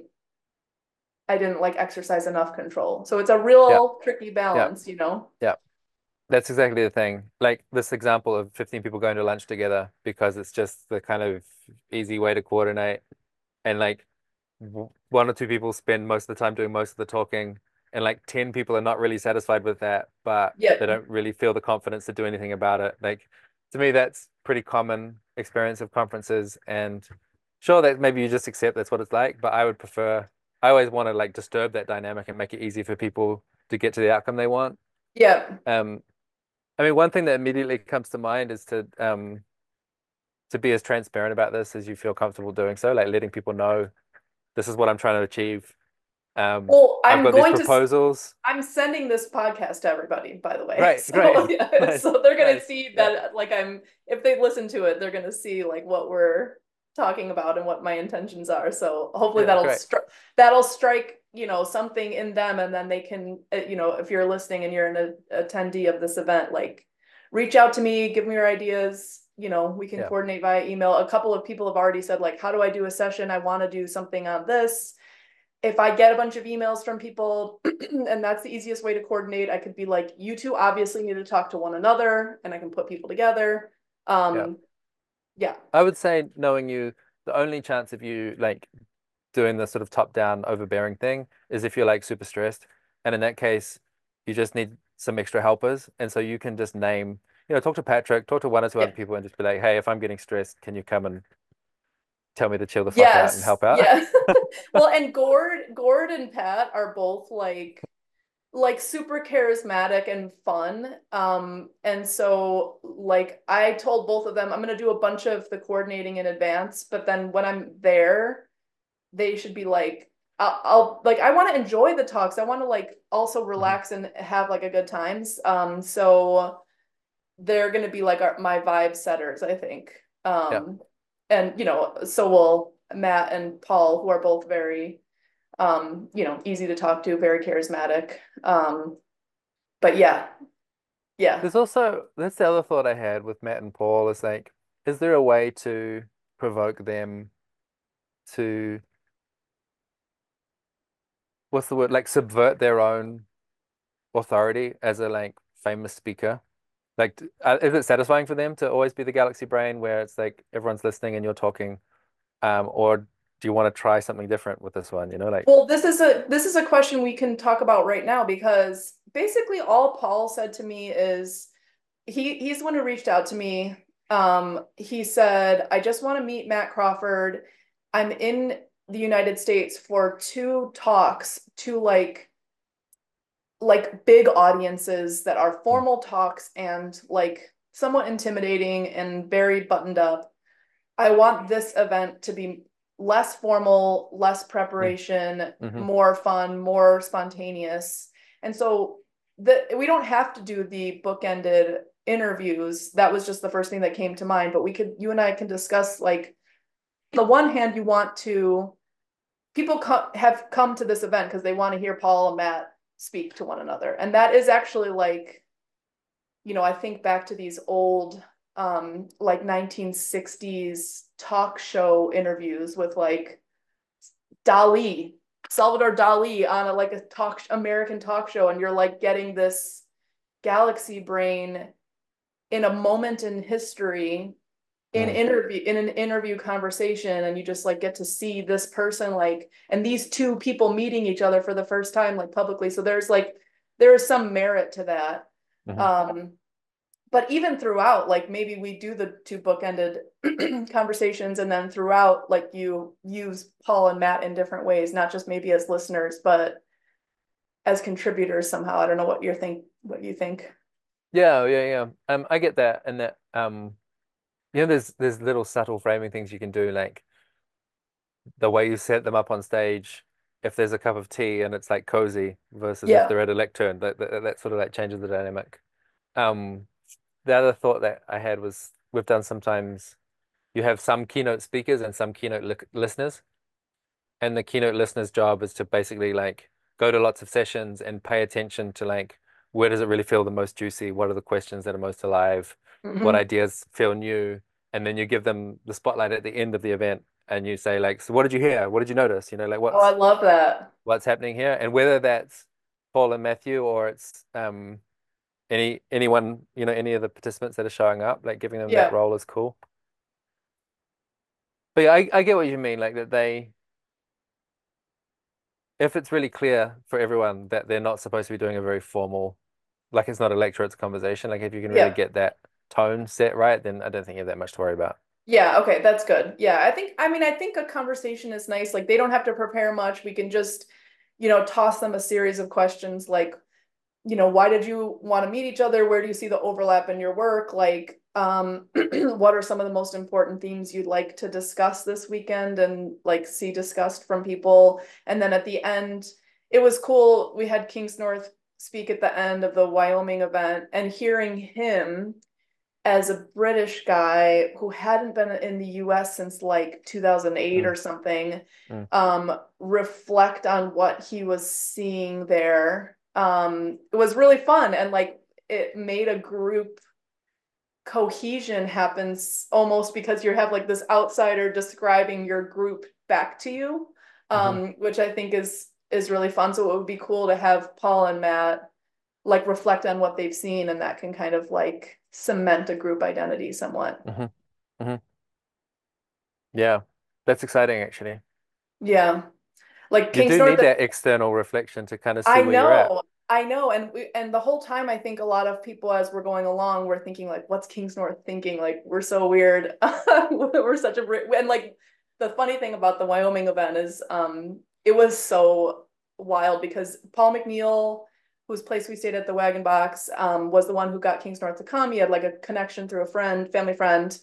I didn't like exercise enough control. So it's a Yeah. real tricky Yeah. balance, you know? Yeah. That's exactly the thing. Like this example of 15 people going to lunch together because it's just the kind of easy way to coordinate. And like one or two people spend most of the time doing most of the talking. And like 10 people are not really satisfied with that, but Yeah. they don't really feel the confidence to do anything about it. Like to me, that's pretty common experience of conferences. And sure that maybe you just accept that's what it's like, but I would prefer, I always want to like disturb that dynamic and make it easy for people to get to the outcome they want. Yeah. Um, I mean, one thing that immediately comes to mind is to be as transparent about this as you feel comfortable doing so, like letting people know this is what I'm trying to achieve. Well, I've got these proposals. I'm sending this podcast to everybody, by the way. Great, great. So yeah, Nice, so they're gonna nice. see Yeah, that like if they listen to it, they're gonna see like what we're talking about and what my intentions are. So hopefully yeah, great. that'll strike, you know, something in them and then they can, you know, if you're listening and you're an attendee of this event, like reach out to me, give me your ideas. You know, we can Yeah, coordinate via email. A couple of people have already said like, how do I do a session? I want to do something on this. If I get a bunch of emails from people and that's the easiest way to coordinate, I could be like, you two obviously need to talk to one another and I can put people together. yeah. Um, yeah. I would say knowing you, the only chance of you like doing the sort of top-down overbearing thing is if you're like super stressed. And in that case, you just need some extra helpers. And so you can just name, talk to Patrick, talk to one or two Yeah. other people and just be like, hey, if I'm getting stressed, can you come and tell me to chill the fuck out and Yes. help out? Yeah. Well, and Gord and Pat are both like super charismatic and fun. And so like I told both of them I'm gonna do a bunch of the coordinating in advance, but then when I'm there, they should be like I'll like I want to enjoy the talks. I want to like also Mhm. relax and have like a good times. So they're gonna be like my vibe setters, I think. Yeah. And you know, so will Matt and Paul, who are both very you know, easy to talk to, very charismatic. But yeah, yeah, There's also, that's the other thought I had with Matt and Paul is like, is there a way to provoke them to, what's the word, like subvert their own authority as a like famous speaker? Like, is it satisfying for them to always be the galaxy brain where it's like everyone's listening and you're talking? Or do you want to try something different with this one? Like, Well, this is a question we can talk about right now because basically all Paul said to me is he's the one who reached out to me. He said, I just want to meet Matt Crawford. I'm in the United States for two talks, two like big audiences that are mm, formal talks and like somewhat intimidating and very buttoned up. I want this event to be less formal, less mm, preparation, mm-hmm, more fun, more spontaneous. And so we don't have to do the bookended interviews. That was just the first thing that came to mind, but you and I can discuss like the one hand you want to people have come to this event because they want to hear Paul and Matt speak to one another. And that is actually like, I think back to these old like 1960s talk show interviews with like Dali, Salvador Dali on like a American talk show, and you're like getting this galaxy brain in a moment in history mm, in an interview conversation, and you just like get to see this person like and these two people meeting each other for the first time like publicly. So there is some merit to that. mm-hmm. Um, but even throughout, like maybe we do the two bookended conversations, and then throughout, like you use Paul and Matt in different ways, not just maybe as listeners, but as contributors somehow. I don't know what you think. Yeah, yeah, yeah. I get that, and that there's little subtle framing things you can do, like the way you set them up on stage. If there's a cup of tea and it's like cozy versus if Yeah. they're at a lectern, that sort of like changes the dynamic. Um, the other thought that I had was we've done sometimes you have some keynote speakers and some keynote li listeners. And the keynote listener's job is to basically like go to lots of sessions and pay attention to like where does it really feel the most juicy? What are the questions that are most alive? What Hmm. ideas feel new? And then you give them the spotlight at the end of the event and you say like, so what did you hear? What did you notice? Like Oh, I love that. what's happening here? And whether that's Paul and Matthew or it's anyone, any of the participants that are showing up, like giving them that Yeah. role is cool. But yeah, I get what you mean, like that they if it's really clear for everyone that they're not supposed to be doing a very formal, like it's not a lecture, it's a conversation, like if you can really Yeah. get that tone set right, then I don't think you have that much to worry about. Yeah, okay, that's good. Yeah, I think a conversation is nice. Like they don't have to prepare much. We can just, toss them a series of questions like, why did you want to meet each other? Where do you see the overlap in your work? Like, what are some of the most important themes you'd like to discuss this weekend and like see discussed from people? And then at the end, it was cool. We had Kings North speak at the end of the Wyoming event, and hearing him as a British guy who hadn't been in the US since like 2008 Mm, or something, mm, reflect on what he was seeing there. It was really fun, and like it made a group cohesion happens almost because you have like this outsider describing your group back to you, hmm which I think is really fun. So it would be cool to have Paul and Matt like reflect on what they've seen, and that can kind of like cement a group identity somewhat. hmm hmm Yeah, that's exciting actually. Yeah. Like You Kings do North, need that external reflection to kind of see I where you're at. know, I know. And the whole time I think a lot of people as we're going along, we're thinking like, what's Kings North thinking? Like, we're so weird. We're such a and like the funny thing about the Wyoming event is it was so wild because Paul McNeil, whose place we stayed at the Wagon Box, was the one who got Kings North to come. He had like a connection through a friend, family friend.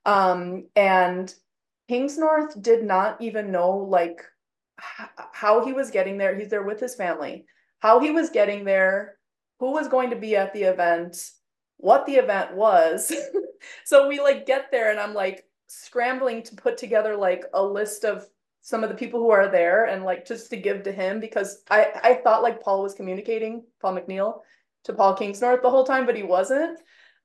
And Kings North did not even know like how he was getting there. He's there with his family, how he was getting there, who was going to be at the event, what the event was. So we like get there, and I'm like scrambling to put together like a list of some of the people who are there and like just to give to him because I thought like Paul was communicating, Paul McNeil, to Paul Kingsnorth the whole time, but he wasn't.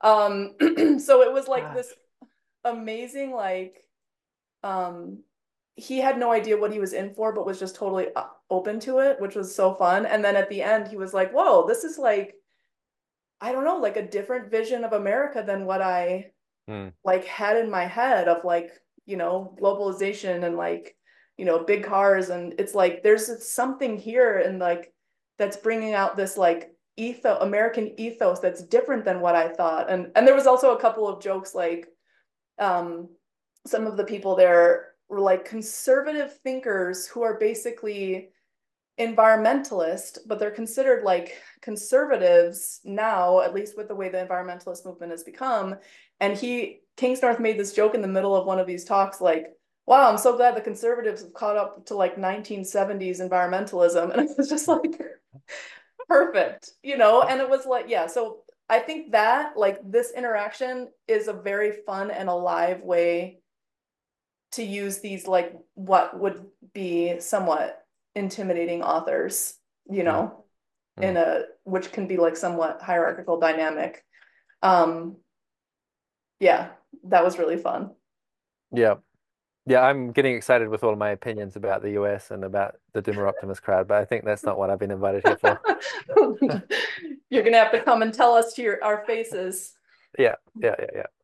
So it was like Ah, this amazing like um he had no idea what he was in for, but was just totally open to it, which was so fun. And then at the end, he was like, "Whoa, this is like, I don't know, like a different vision of America than what I mm, like had in my head of like, globalization and like big cars, and it's like there's something here and like that's bringing out this like American ethos that's different than what I thought. And there was also a couple of jokes like um some of the people there were like conservative thinkers who are basically environmentalist, but they're considered like conservatives now, at least with the way the environmentalist movement has become. And Kingsnorth made this joke in the middle of one of these talks, like, wow, I'm so glad the conservatives have caught up to like 1970s environmentalism. And it was just like, perfect, and it was like, yeah. So I think that like this interaction is a very fun and alive way to use these like what would be somewhat intimidating authors, Mm, in mm. a which can be like somewhat hierarchical dynamic. Um, yeah, that was really fun. Yeah. Yeah, I'm getting excited with all of my opinions about the US and about the Dimmer Optimist crowd, but I think that's not what I've been invited here for. You're gonna have to come and tell us to our faces. Yeah, yeah, yeah, yeah.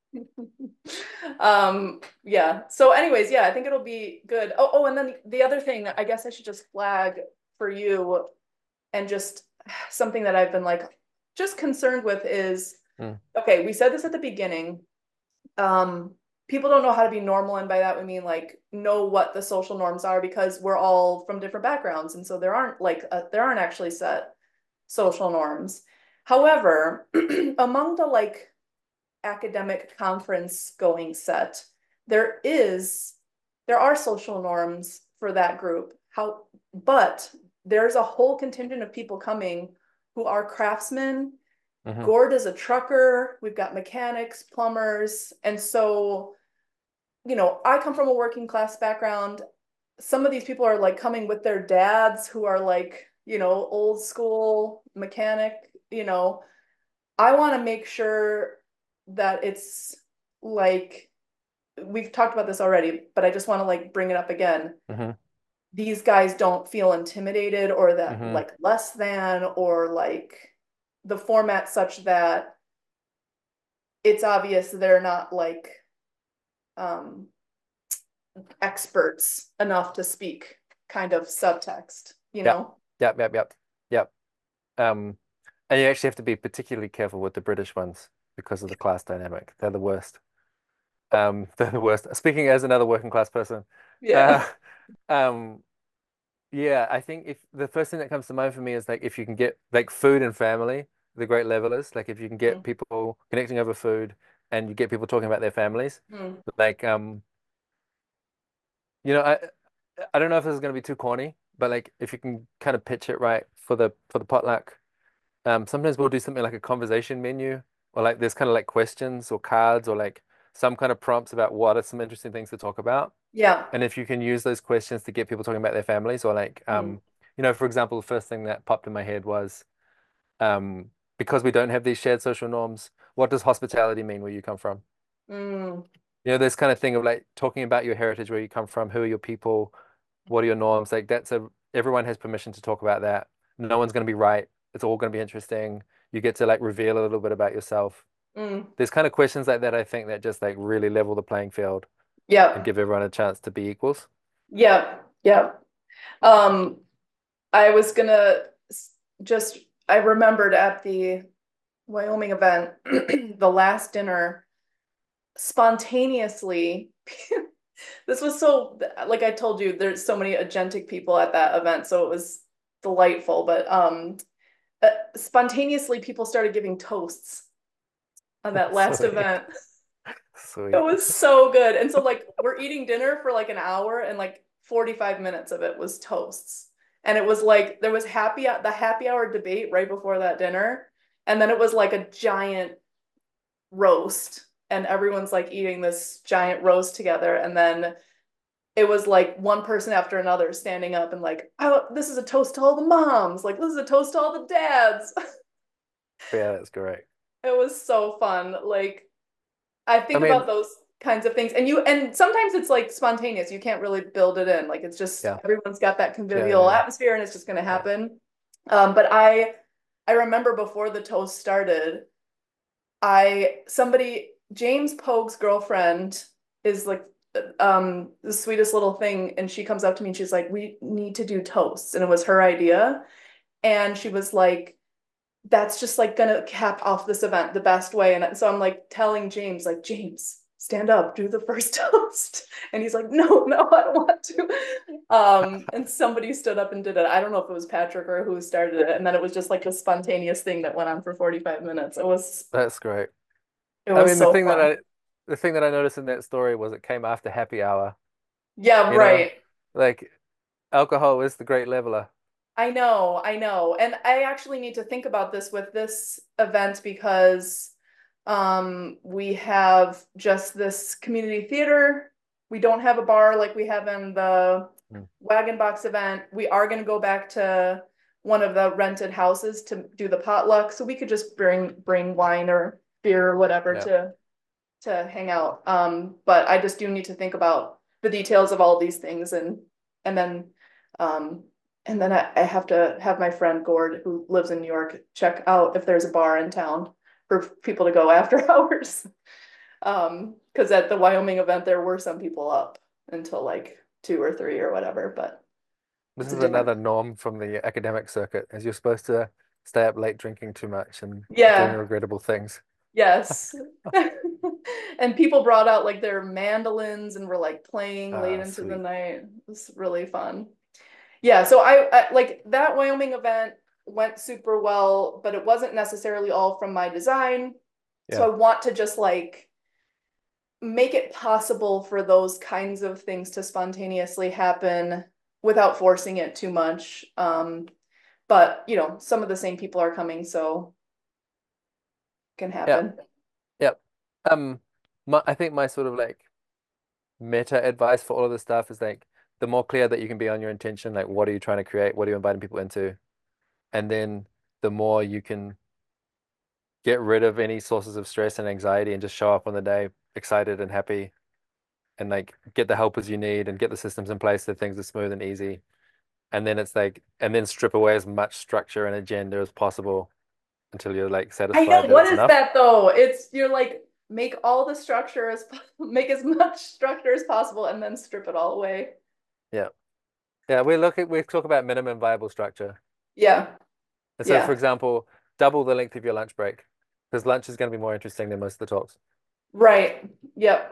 Yeah. So anyways, yeah, I think it'll be good. Oh, and then the other thing I guess I should just flag for you, and just something that I've been like just concerned with is, Mm, okay, we said this at the beginning. Um, People don't know how to be normal, and by that we mean like know what the social norms are, because we're all from different backgrounds, and so there aren't actually set social norms. However, among the like academic conference going set, there is there are social norms for that group. But there's a whole contingent of people coming who are craftsmen. hmm Gord is a trucker. We've got mechanics, plumbers. And so, I come from a working class background. Some of these people are like coming with their dads who are like, old school mechanic, I want to make sure that it's like we've talked about this already, but I just want to like bring it up again. hmm These guys don't feel intimidated or that hmm like less than, or like the format such that it's obvious they're not like um experts enough to speak kind of subtext, you Yep, know? yep, yep, yep, yep. Um, and you actually have to be particularly careful with the British ones because of the class dynamic. They're the worst. They're the worst. Speaking as another working class person, Yeah. uh, um, yeah, I think if the first thing that comes to mind for me is like if you can get like food and family, the great levelers, like if you can get Mm, people connecting over food and you get people talking about their families, mm, like you know, I don't know if this is going to be too corny, but like if you can kind of pitch it right for the potluck, sometimes we'll do something like a conversation menu, or like there's kind of like questions or cards or like some kind of prompts about what are some interesting things to talk about. yeah. And if you can use those questions to get people talking about their families, or like, Mm, for example, the first thing that popped in my head was, because we don't have these shared social norms, what does hospitality mean where you come from? mm, This kind of thing of like talking about your heritage, where you come from, who are your people, what are your norms? Like everyone has permission to talk about that. No one's going to be right. It's all going to be interesting. You get to like reveal a little bit about yourself. mm. There's kind of questions like that I think that just like really level the playing field and Yep. give everyone a chance to be equals. Yep. Yep. Um, I was gonna just, I remembered at the Wyoming event, the last dinner, spontaneously, this was so, like I told you, there's so many agentic people at that event, so it was delightful. But spontaneously, people started giving toasts on that last Sweet. event. It Sweet. was so good. And so like we're eating dinner for like an hour, and like 45 minutes of it was toasts. And it was like there was the happy hour debate right before that dinner. And then it was like a giant roast, and everyone's like eating this giant roast together. And then it was like one person after another standing up and like, oh, this is a toast to all the moms. Like, this is a toast to all the dads. Yeah, that's great. It was so fun. Like, I I think about mean, those kinds of things, and sometimes it's like spontaneous. You can't really build it in. Like, it's just yeah, everyone's got that yeah, convivial yeah, atmosphere, and it's just going to yeah. happen. But I remember before the toast started, I somebody James Pogue's girlfriend is like the sweetest little thing, and she comes up to me and she's like, we need to do toasts, and it was her idea. And she was like, that's just like gonna cap off this event the best way. And so I'm like telling James, like, James, stand up, do the first toast. And he's like, no, no, I don't want to. And somebody stood up and did it. I don't know if it was Patrick or who started it. And then it was just like a spontaneous thing that went on for 45 minutes. That's great. It I was mean, so fun. the thing that I noticed in that story was it came after happy hour, Yeah, you know? right. Like alcohol is the great leveler. I know, I know. And I actually need to think about this with this event because we have just this community theater. We don't have a bar like we have in the Mm. Wagon Box event. We are going to go back to one of the rented houses to do the potluck, so we could just bring wine or beer or whatever Yeah. to hang out. But I just do need to think about the details of all these things, and then um I have to have my friend Gord, who lives in New York, check out if there's a bar in town for people to go after hours. Because at the Wyoming event there were some people up until like 2 or 3 or whatever, but This it's a is different. another norm from the academic circuit, as you're supposed to stay up late drinking too much and doing Yeah, regrettable things. yes. And people brought out like their mandolins and were like playing late Ah, into the sweet. night. It was really fun. Yeah, so I like that Wyoming event went super well, but it wasn't necessarily all from my design. So Yeah. I want to just like make it possible for those kinds of things to spontaneously happen without forcing it too much. But some of the same people are coming, so it can Yeah. happen. Yeah. Um, I think my sort of like meta advice for all of this stuff is like the more clear that you can be on your intention, like what are you trying to create? What are you inviting people into? And then the more you can get rid of any sources of stress and anxiety and just show up on the day excited and happy and like get the helpers you need and get the systems in place so things are smooth and easy. And then it's like, and then strip away as much structure and agenda as possible until you're like I know, satisfied that what it's is enough. that though? It's you're like make all the structure as make as much structure as possible and then strip it all away. Yeah. Yeah. We talk about minimum viable structure. Yeah. And so, for Yeah. example, double the length of your lunch break because lunch is going to be more interesting than most of the talks. Right. Yep.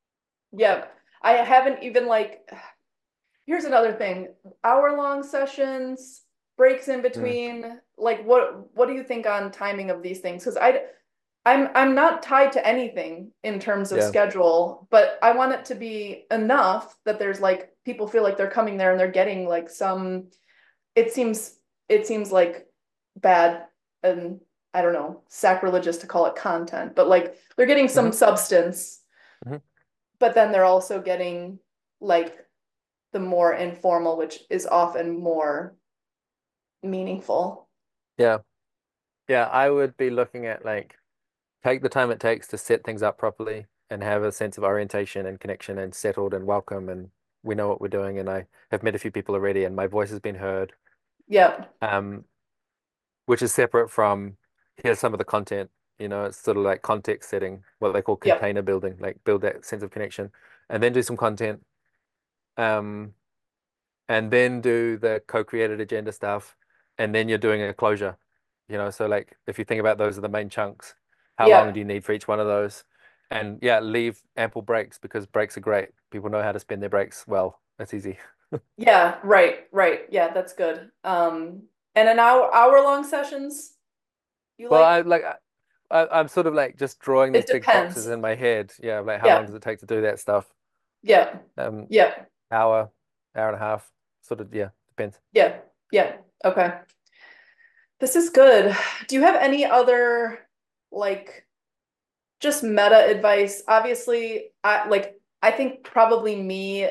Yep. I haven't even like here's another thing. Hour-long sessions, breaks in Mm, between. Like what do you think on timing of these things? Because I'm not tied to anything in terms of yeah. schedule, but I want it to be enough that there's like people feel like they're coming there and they're getting like some it seems it seems like bad and I don't know, sacrilegious to call it content, but like they're getting some Hmm. substance, Hmm. but then they're also getting like the more informal, which is often more meaningful. Yeah. Yeah. I would be looking at like take the time it takes to set things up properly and have a sense of orientation and connection and settled and welcome and we know what we're doing and I have met a few people already and my voice has been heard. Yep. Um, which is separate from here's some of the content, it's sort of like context setting, what they call Yep. container building, like build that sense of connection and then do some content. Um, and then do the co-created agenda stuff, and then you're doing a closure. So like if you think about those are the main chunks, how long do Yep. you need for each one of those? And yeah, leave ample breaks because breaks are great. People know how to spend their breaks well. That's easy. Yeah, right, right. Yeah, that's good. And an hour long sessions, you Well, like? I'm sort of like just drawing these It big boxes depends. in my head. Yeah, like how long Yeah. does it take to do that stuff? Yeah. Um, Yeah. hour, hour and a half, sort of, yeah, depends. Yeah. Yeah. Okay. This is good. Do you have any other like just meta advice? Obviously, I think probably me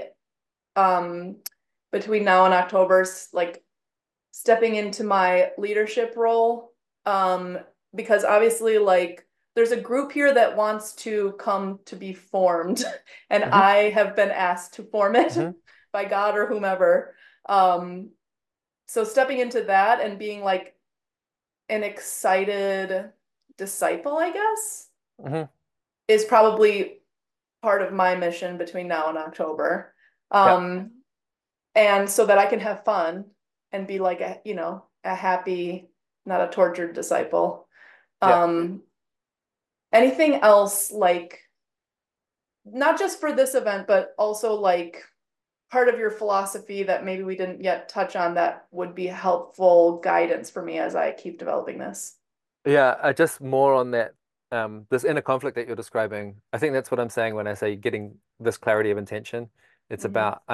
um between now and October's like stepping into my leadership role because obviously like there's a group here that wants to come to be formed and Hmm. I have been asked to form it Hmm. by God or whomever. Um so stepping into that and being like an excited disciple, I guess, Hmm. is probably part of my mission between now and October. Yeah. Um, and so that I can have fun and be like a, a happy, not a tortured disciple. Yeah. Um, anything else like not just for this event, but also like part of your philosophy that maybe we didn't yet touch on that would be helpful guidance for me as I keep developing this. Yeah, just more on that, this inner conflict that you're describing. I think that's what I'm saying when I say getting this clarity of intention. It's Mhm. about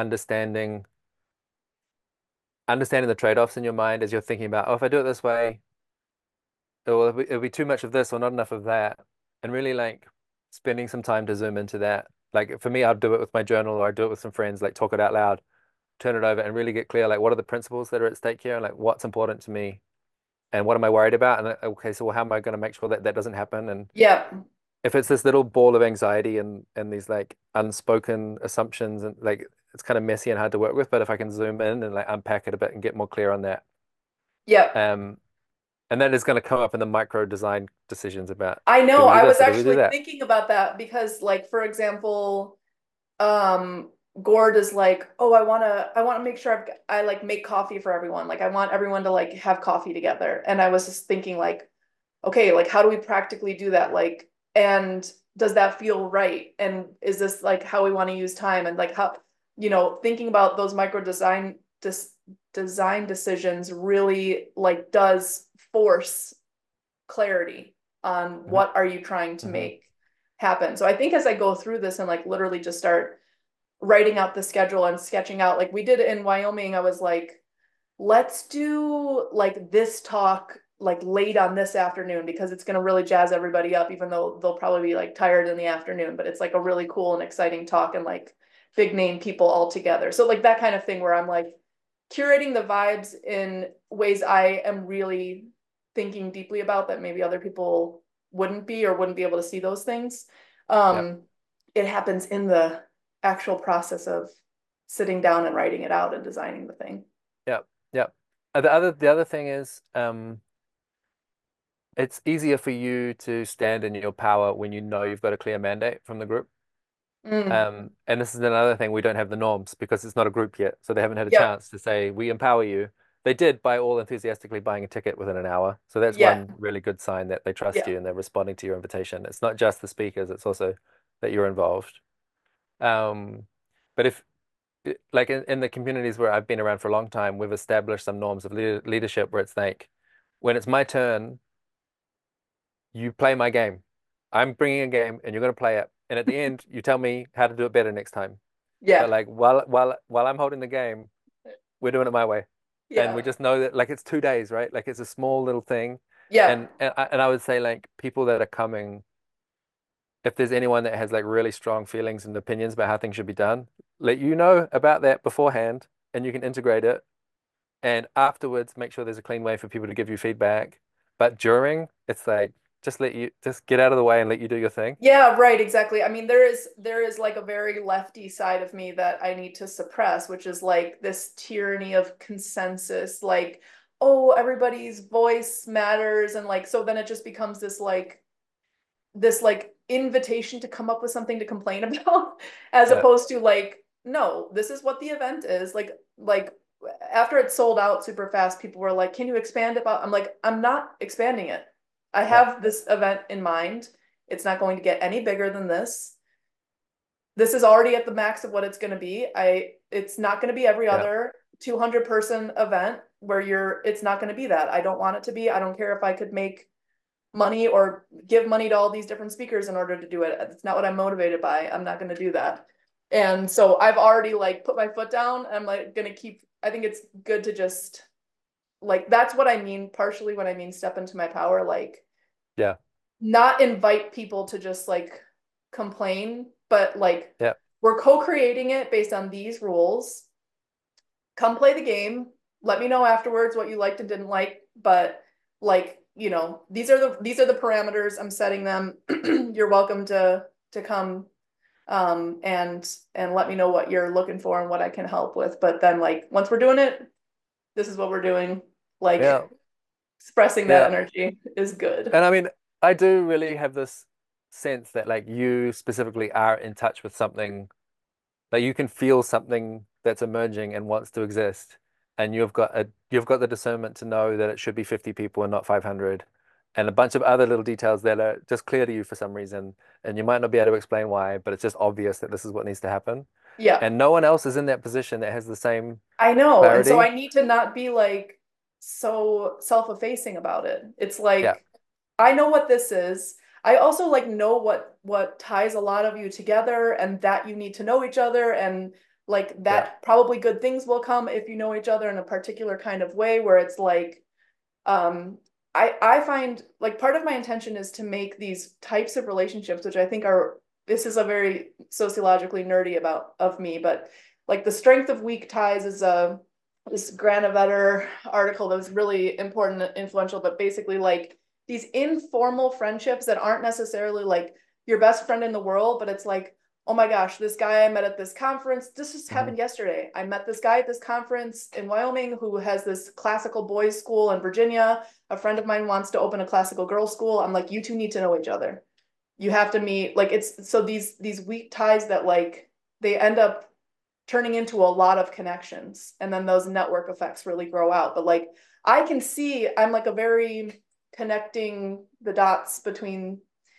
understanding the trade-offs in your mind as you're thinking about, oh, if I do it this way, it'll be too much of this or not enough of that. And really like spending some time to zoom into that. Like for me, I'd do it with my journal or I'd do it with some friends, like talk it out loud, turn it over and really get clear, like what are the principles that are at stake here and like what's important to me and what am I worried about? And okay, so well, how am I going to make sure that that doesn't happen? And Yeah. if it's this little ball of anxiety and these like unspoken assumptions and like it's kind of messy and hard to work with, but if I can zoom in and like unpack it a bit and get more clear on that, Yeah. um, and that is going to come up in the micro design decisions about I do know. we do I was this or do we do actually that? thinking about that because like for example, um Gord is like, "Oh, I want to make sure I like make coffee for everyone. Like I want everyone to like have coffee together." And I was just thinking like, "Okay, like how do we practically do that? Like and does that feel right? And is this like how we want to use time and like how thinking about those micro design decisions really like does force clarity on Hmm. what are you trying to Hmm. make happen. So I think as I go through this and like literally just start writing out the schedule and sketching out, like we did in Wyoming, I was like, let's do like this talk like late on this afternoon because it's going to really jazz everybody up, even though they'll probably be like tired in the afternoon, but it's like a really cool and exciting talk and like big name people all together. So like that kind of thing where I'm like curating the vibes in ways I am really thinking deeply about that maybe other people wouldn't be or wouldn't be able to see those things. Yeah. Um, it happens in the actual process of sitting down and writing it out and designing the thing. Yeah. Yeah. The other thing is, it's easier for you to stand in your power when you know you've got a clear mandate from the group. Mm, And this is another thing, we don't have the norms because it's not a group yet. So they haven't had a yep. chance to say, we empower you. They did by all enthusiastically buying a ticket within an hour. So that's Yeah. one really good sign that they trust Yeah. you and they're responding to your invitation. It's not just the speakers, it's also that you're involved. Um, but if, like in the communities where I've been around for a long time, we've established some norms of leadership where it's like, when it's my turn, you play my game. I'm bringing a game and you're going to play it. And at the end, you tell me how to do it better next time. But Yeah. like while I'm holding the game, we're doing it my way. And we Yeah. just know that like it's 2 days, right? Like it's a small little thing. Yeah. And I would say like people that are coming, if there's anyone that has like really strong feelings and opinions about how things should be done, let you know about that beforehand and you can integrate it. And afterwards, make sure there's a clean way for people to give you feedback. But during, it's like just get out of the way and let you do your thing. Yeah, right, exactly. I mean, there is like a very lefty side of me that I need to suppress, which is like this tyranny of consensus, like, oh, everybody's voice matters, and like so then it just becomes this like invitation to come up with something to complain about, as Yeah, opposed to like, no, this is what the event is. Like after it sold out super fast, people were like, can you expand about? I'm like, I'm not expanding it. I yeah, have this event in mind. It's not going to get any bigger than this. This is already at the max of what it's going to be. It's not going to be every yeah, other 200-person event where it's not going to be that. I don't want it to be. I don't care if I could make money or give money to all these different speakers in order to do it. It's not what I'm motivated by. I'm not going to do that. And so I've already like put my foot down. I'm like going to keep, I think it's good to just like, that's what I mean partially when I mean step into my power, like yeah, not invite people to just like complain, but like yeah, we're co-creating it based on these rules. Come play the game. Let me know afterwards what you liked and didn't like, but like, these are the parameters. I'm setting them. You're welcome to come and let me know what you're looking for and what I can help with. But then like once we're doing it, this is what we're doing. Like yeah, expressing that yeah. energy is good. And I mean, I do really have this. sense that like you specifically are in touch with something, like you can feel something that's emerging and wants to exist, and you've got the discernment to know that it should be 50 people and not 500, and a bunch of other little details that are just clear to you for some reason, and you might not be able to explain why, but it's just obvious that this is what needs to happen. Yeah. And no one else is in that position that has the same I know. And so clarity. I need to not be like so self-effacing about it. It's Yeah, like I know what this is. I also like know what ties a lot of you together and that you need to know each other and like yeah, that probably good things will come if you know each other in a particular kind of way where it's like um I find like part of my intention is to make these types of relationships, which I think are this is a very sociologically nerdy about of me, but like the strength of weak ties is a this Granovetter article that was really important and influential, but basically like these informal friendships that aren't necessarily like your best friend in the world, but it's like, oh my gosh, this guy I met at this conference, this just hmm happened yesterday. I met this guy at this conference in Wyoming who has this classical boys school in Virginia. A friend of mine wants to open a classical girls school. I'm like, you two need to know each other. You have to meet. Like it's so these weak ties that like they end up turning into a lot of connections and then those network effects really grow out. But like I can see I'm like a very connecting the dots between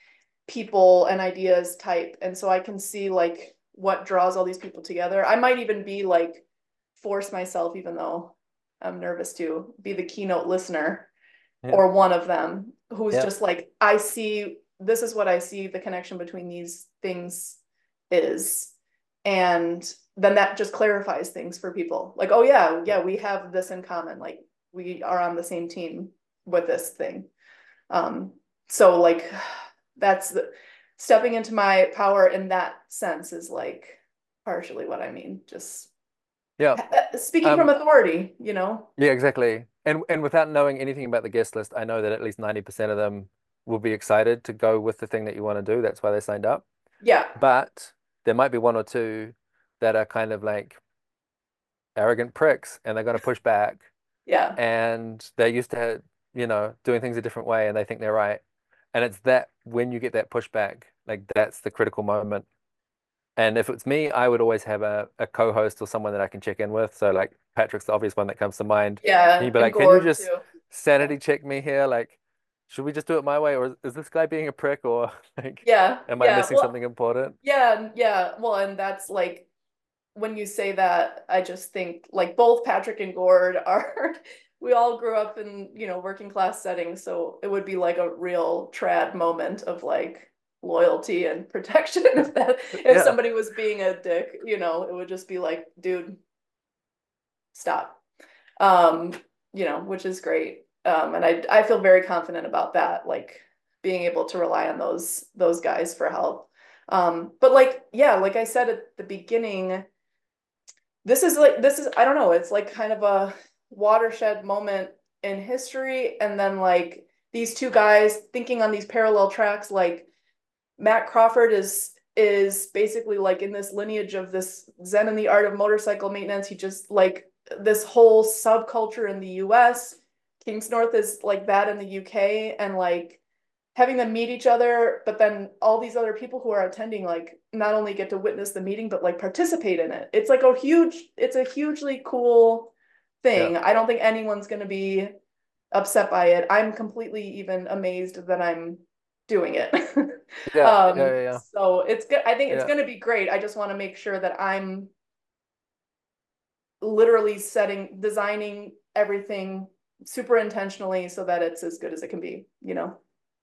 people and ideas type. And so I can see like what draws all these people together. I might even be like force myself, even though I'm nervous to be the keynote listener yeah, or one of them who's yeah, just like, I see, this is what I see the connection between these things is. And then that just clarifies things for people. Like, oh yeah, yeah, we have this in common. Like we are on the same team with this thing. Um, so like that's the stepping into my power in that sense is like partially what I mean. Just yeah. speaking from Um, authority, you know? yeah, exactly. And without knowing anything about the guest list, I know that at least 90% of them will be excited to go with the thing that you want to do. That's why they signed up. Yeah, But there might be one or two that are kind of like arrogant pricks and they're going to push back, yeah, and they're used to, doing things a different way and they think they're right. And it's that when you get that pushback, like that's the critical moment. And if it's me, I would always have a co-host or someone that I can check in with. So like Patrick's the obvious one that comes to mind. And yeah, you'd be and like, can you Gord just too. sanity check me here? Like, should we just do it my way, or is this guy being a prick, or like, Yeah, am I yeah. missing Well, something important? yeah, yeah. Well, and that's like when you say that, I just think like both Patrick and Gord are we all grew up in, working class settings, so it would be like a real trad moment of like loyalty and protection if Yeah, somebody was being a dick, it would just be like, dude, stop. Um, which is great. And I feel very confident about that, like being able to rely on those guys for help. But like, yeah, like I said at the beginning, this is I don't know, it's like kind of a watershed moment in history. And then like these two guys thinking on these parallel tracks, like Matt Crawford is basically like in this lineage of this Zen and the art of motorcycle maintenance. He just like this whole subculture in the US. Kings North is like that in the UK, and like having them meet each other, but then all these other people who are attending like not only get to witness the meeting but like participate in it. It's a hugely cool yeah, thing. I don't think anyone's going to be upset by it. I'm completely even amazed that I'm doing it. yeah, yeah, yeah, yeah, So it's good. I think it's yeah. going to be great. I just want to make sure that I'm literally designing everything super intentionally so that it's as good as it can be.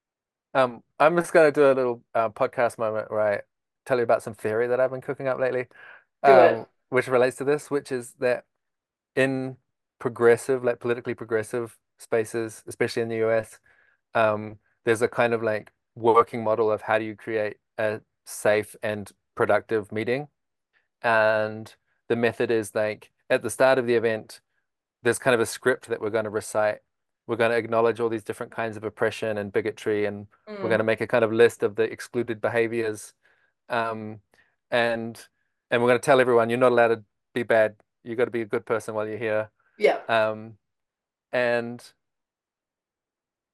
I'm just gonna do a little podcast moment where I tell you about some theory that I've been cooking up lately, Do it. which relates to this, which is that in progressive, like politically progressive spaces, especially in the US, there's a kind of like working model of how do you create a safe and productive meeting. And the method is like at the start of the event, there's kind of a script that we're going to recite. We're going to acknowledge all these different kinds of oppression and bigotry, and we're going Mm. to make a kind of list of the excluded behaviors. Um, and and we're going to tell everyone you're not allowed to be bad. You got to be a good person while you're here. Yeah. Um, and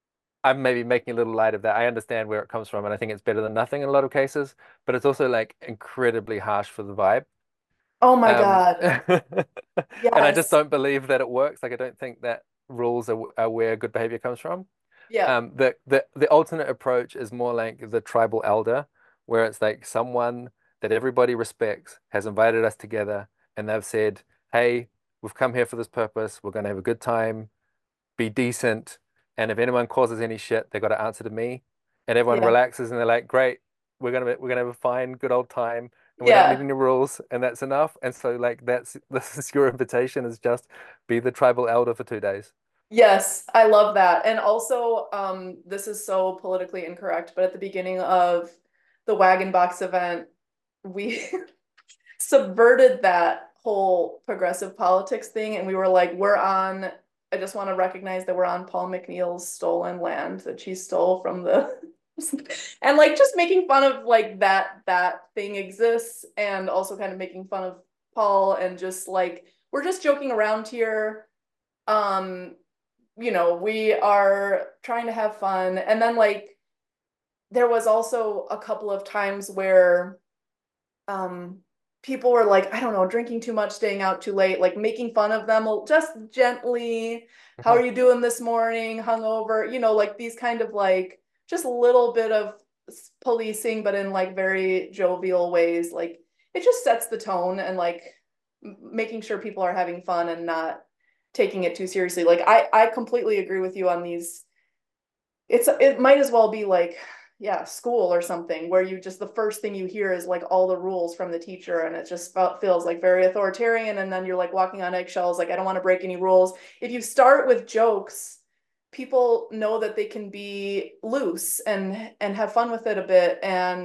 I'm maybe making a little light of that. I understand where it comes from, and I think it's better than nothing in a lot of cases, but it's also like incredibly harsh for the vibe. Oh my Um, God. and I just Yes. don't believe that it works. Like I don't think that rules are where good behavior comes from. Yeah. The alternate approach is more like the tribal elder, where it's like someone that everybody respects has invited us together, and they've said, "Hey, we've come here for this purpose. We're going to have a good time, be decent, and if anyone causes any shit, they got to answer to me." And everyone Yeah. relaxes, and they're like, "Great, we're gonna have a fine, good old time, and we don't need Yeah. any rules, and that's enough." And so, like, that's this is your invitation is just be the tribal elder for 2 days. Yes, I love that. And also, this is so politically incorrect, but at the beginning of the Wagon Box event, we subverted that whole progressive politics thing, and we were like, we're on, I just want to recognize that we're on Paul McNeil's stolen land that she stole from the and like just making fun of like that thing exists and also kind of making fun of Paul and just like we're just joking around here. Um, we are trying to have fun. And then like there was also a couple of times where um people were like, I don't know, drinking too much, staying out too late, like making fun of them just gently. How Mhm. are you doing this morning? Hungover, like these kind of like just a little bit of policing, but in like very jovial ways. Like it just sets the tone and like making sure people are having fun and not taking it too seriously. Like I completely agree with you on these. It might as well be like, yeah, school or something where you just the first thing you hear is like all the rules from the teacher and it just feels like very authoritarian and then you're like walking on eggshells like I don't want to break any rules. If you start with jokes, people know that they can be loose and have fun with it a bit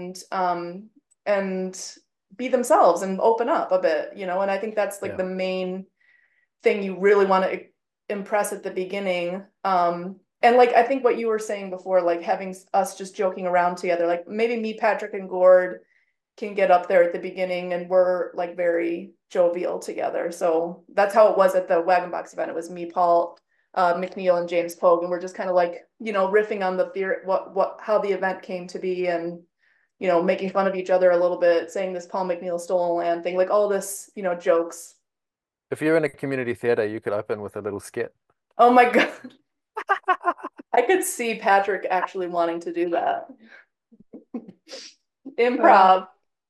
and be themselves and open up a bit, and I think that's like Yeah. the main thing you really want to impress at the beginning. And like I think what you were saying before, like having us just joking around together, like maybe me, Patrick, and Gord can get up there at the beginning and we're like very jovial together. So that's how it was at the Wagon Box event. It was me, Paul, McNeil, and James Pogue, and we're just kind of like, riffing on the theory, how the event came to be, and making fun of each other a little bit, saying this Paul McNeil stolen land thing, like all this, jokes. If you're in a community theater, you could open with a little skit. Oh my God. I could see Patrick actually wanting to do that. Uh, Improv.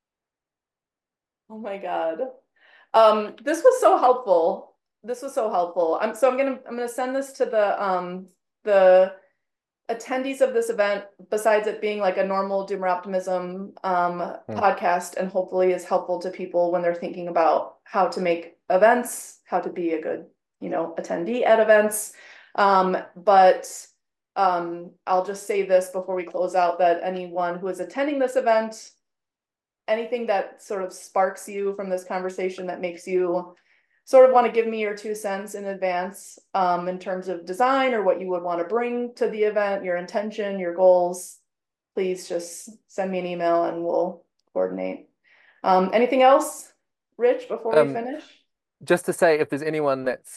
Oh my God. This was so helpful. This was so helpful. I'm gonna send this to the attendees of this event, besides it being like a normal Doomer Optimism hmm. podcast, and hopefully is helpful to people when they're thinking about how to make events, how to be a good, attendee at events. But I'll just say this before we close out that anyone who is attending this event, anything that sort of sparks you from this conversation that makes you sort of want to give me your 2 cents in advance in terms of design or what you would want to bring to the event, your intention, your goals, please just send me an email and we'll coordinate. Anything else, Rich, before we Um, finish? just to say, if there's anyone that's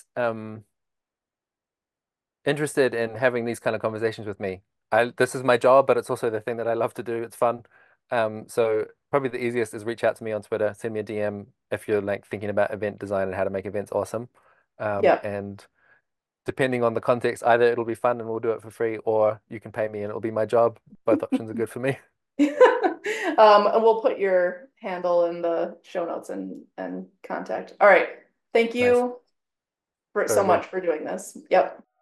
interested in having these kind of conversations with me, this is my job, but it's also the thing that I love to do. It's fun. So probably the easiest is reach out to me on Twitter, send me a DM if you're like thinking about event design and how to make events awesome. Yeah. And depending on the context, either it'll be fun and we'll do it for free, or you can pay me and it'll be my job. Both options are good for me. And we'll put your handle in the show notes and contact. All right. Thank Nice. you for so Very good. much for doing this. Yep.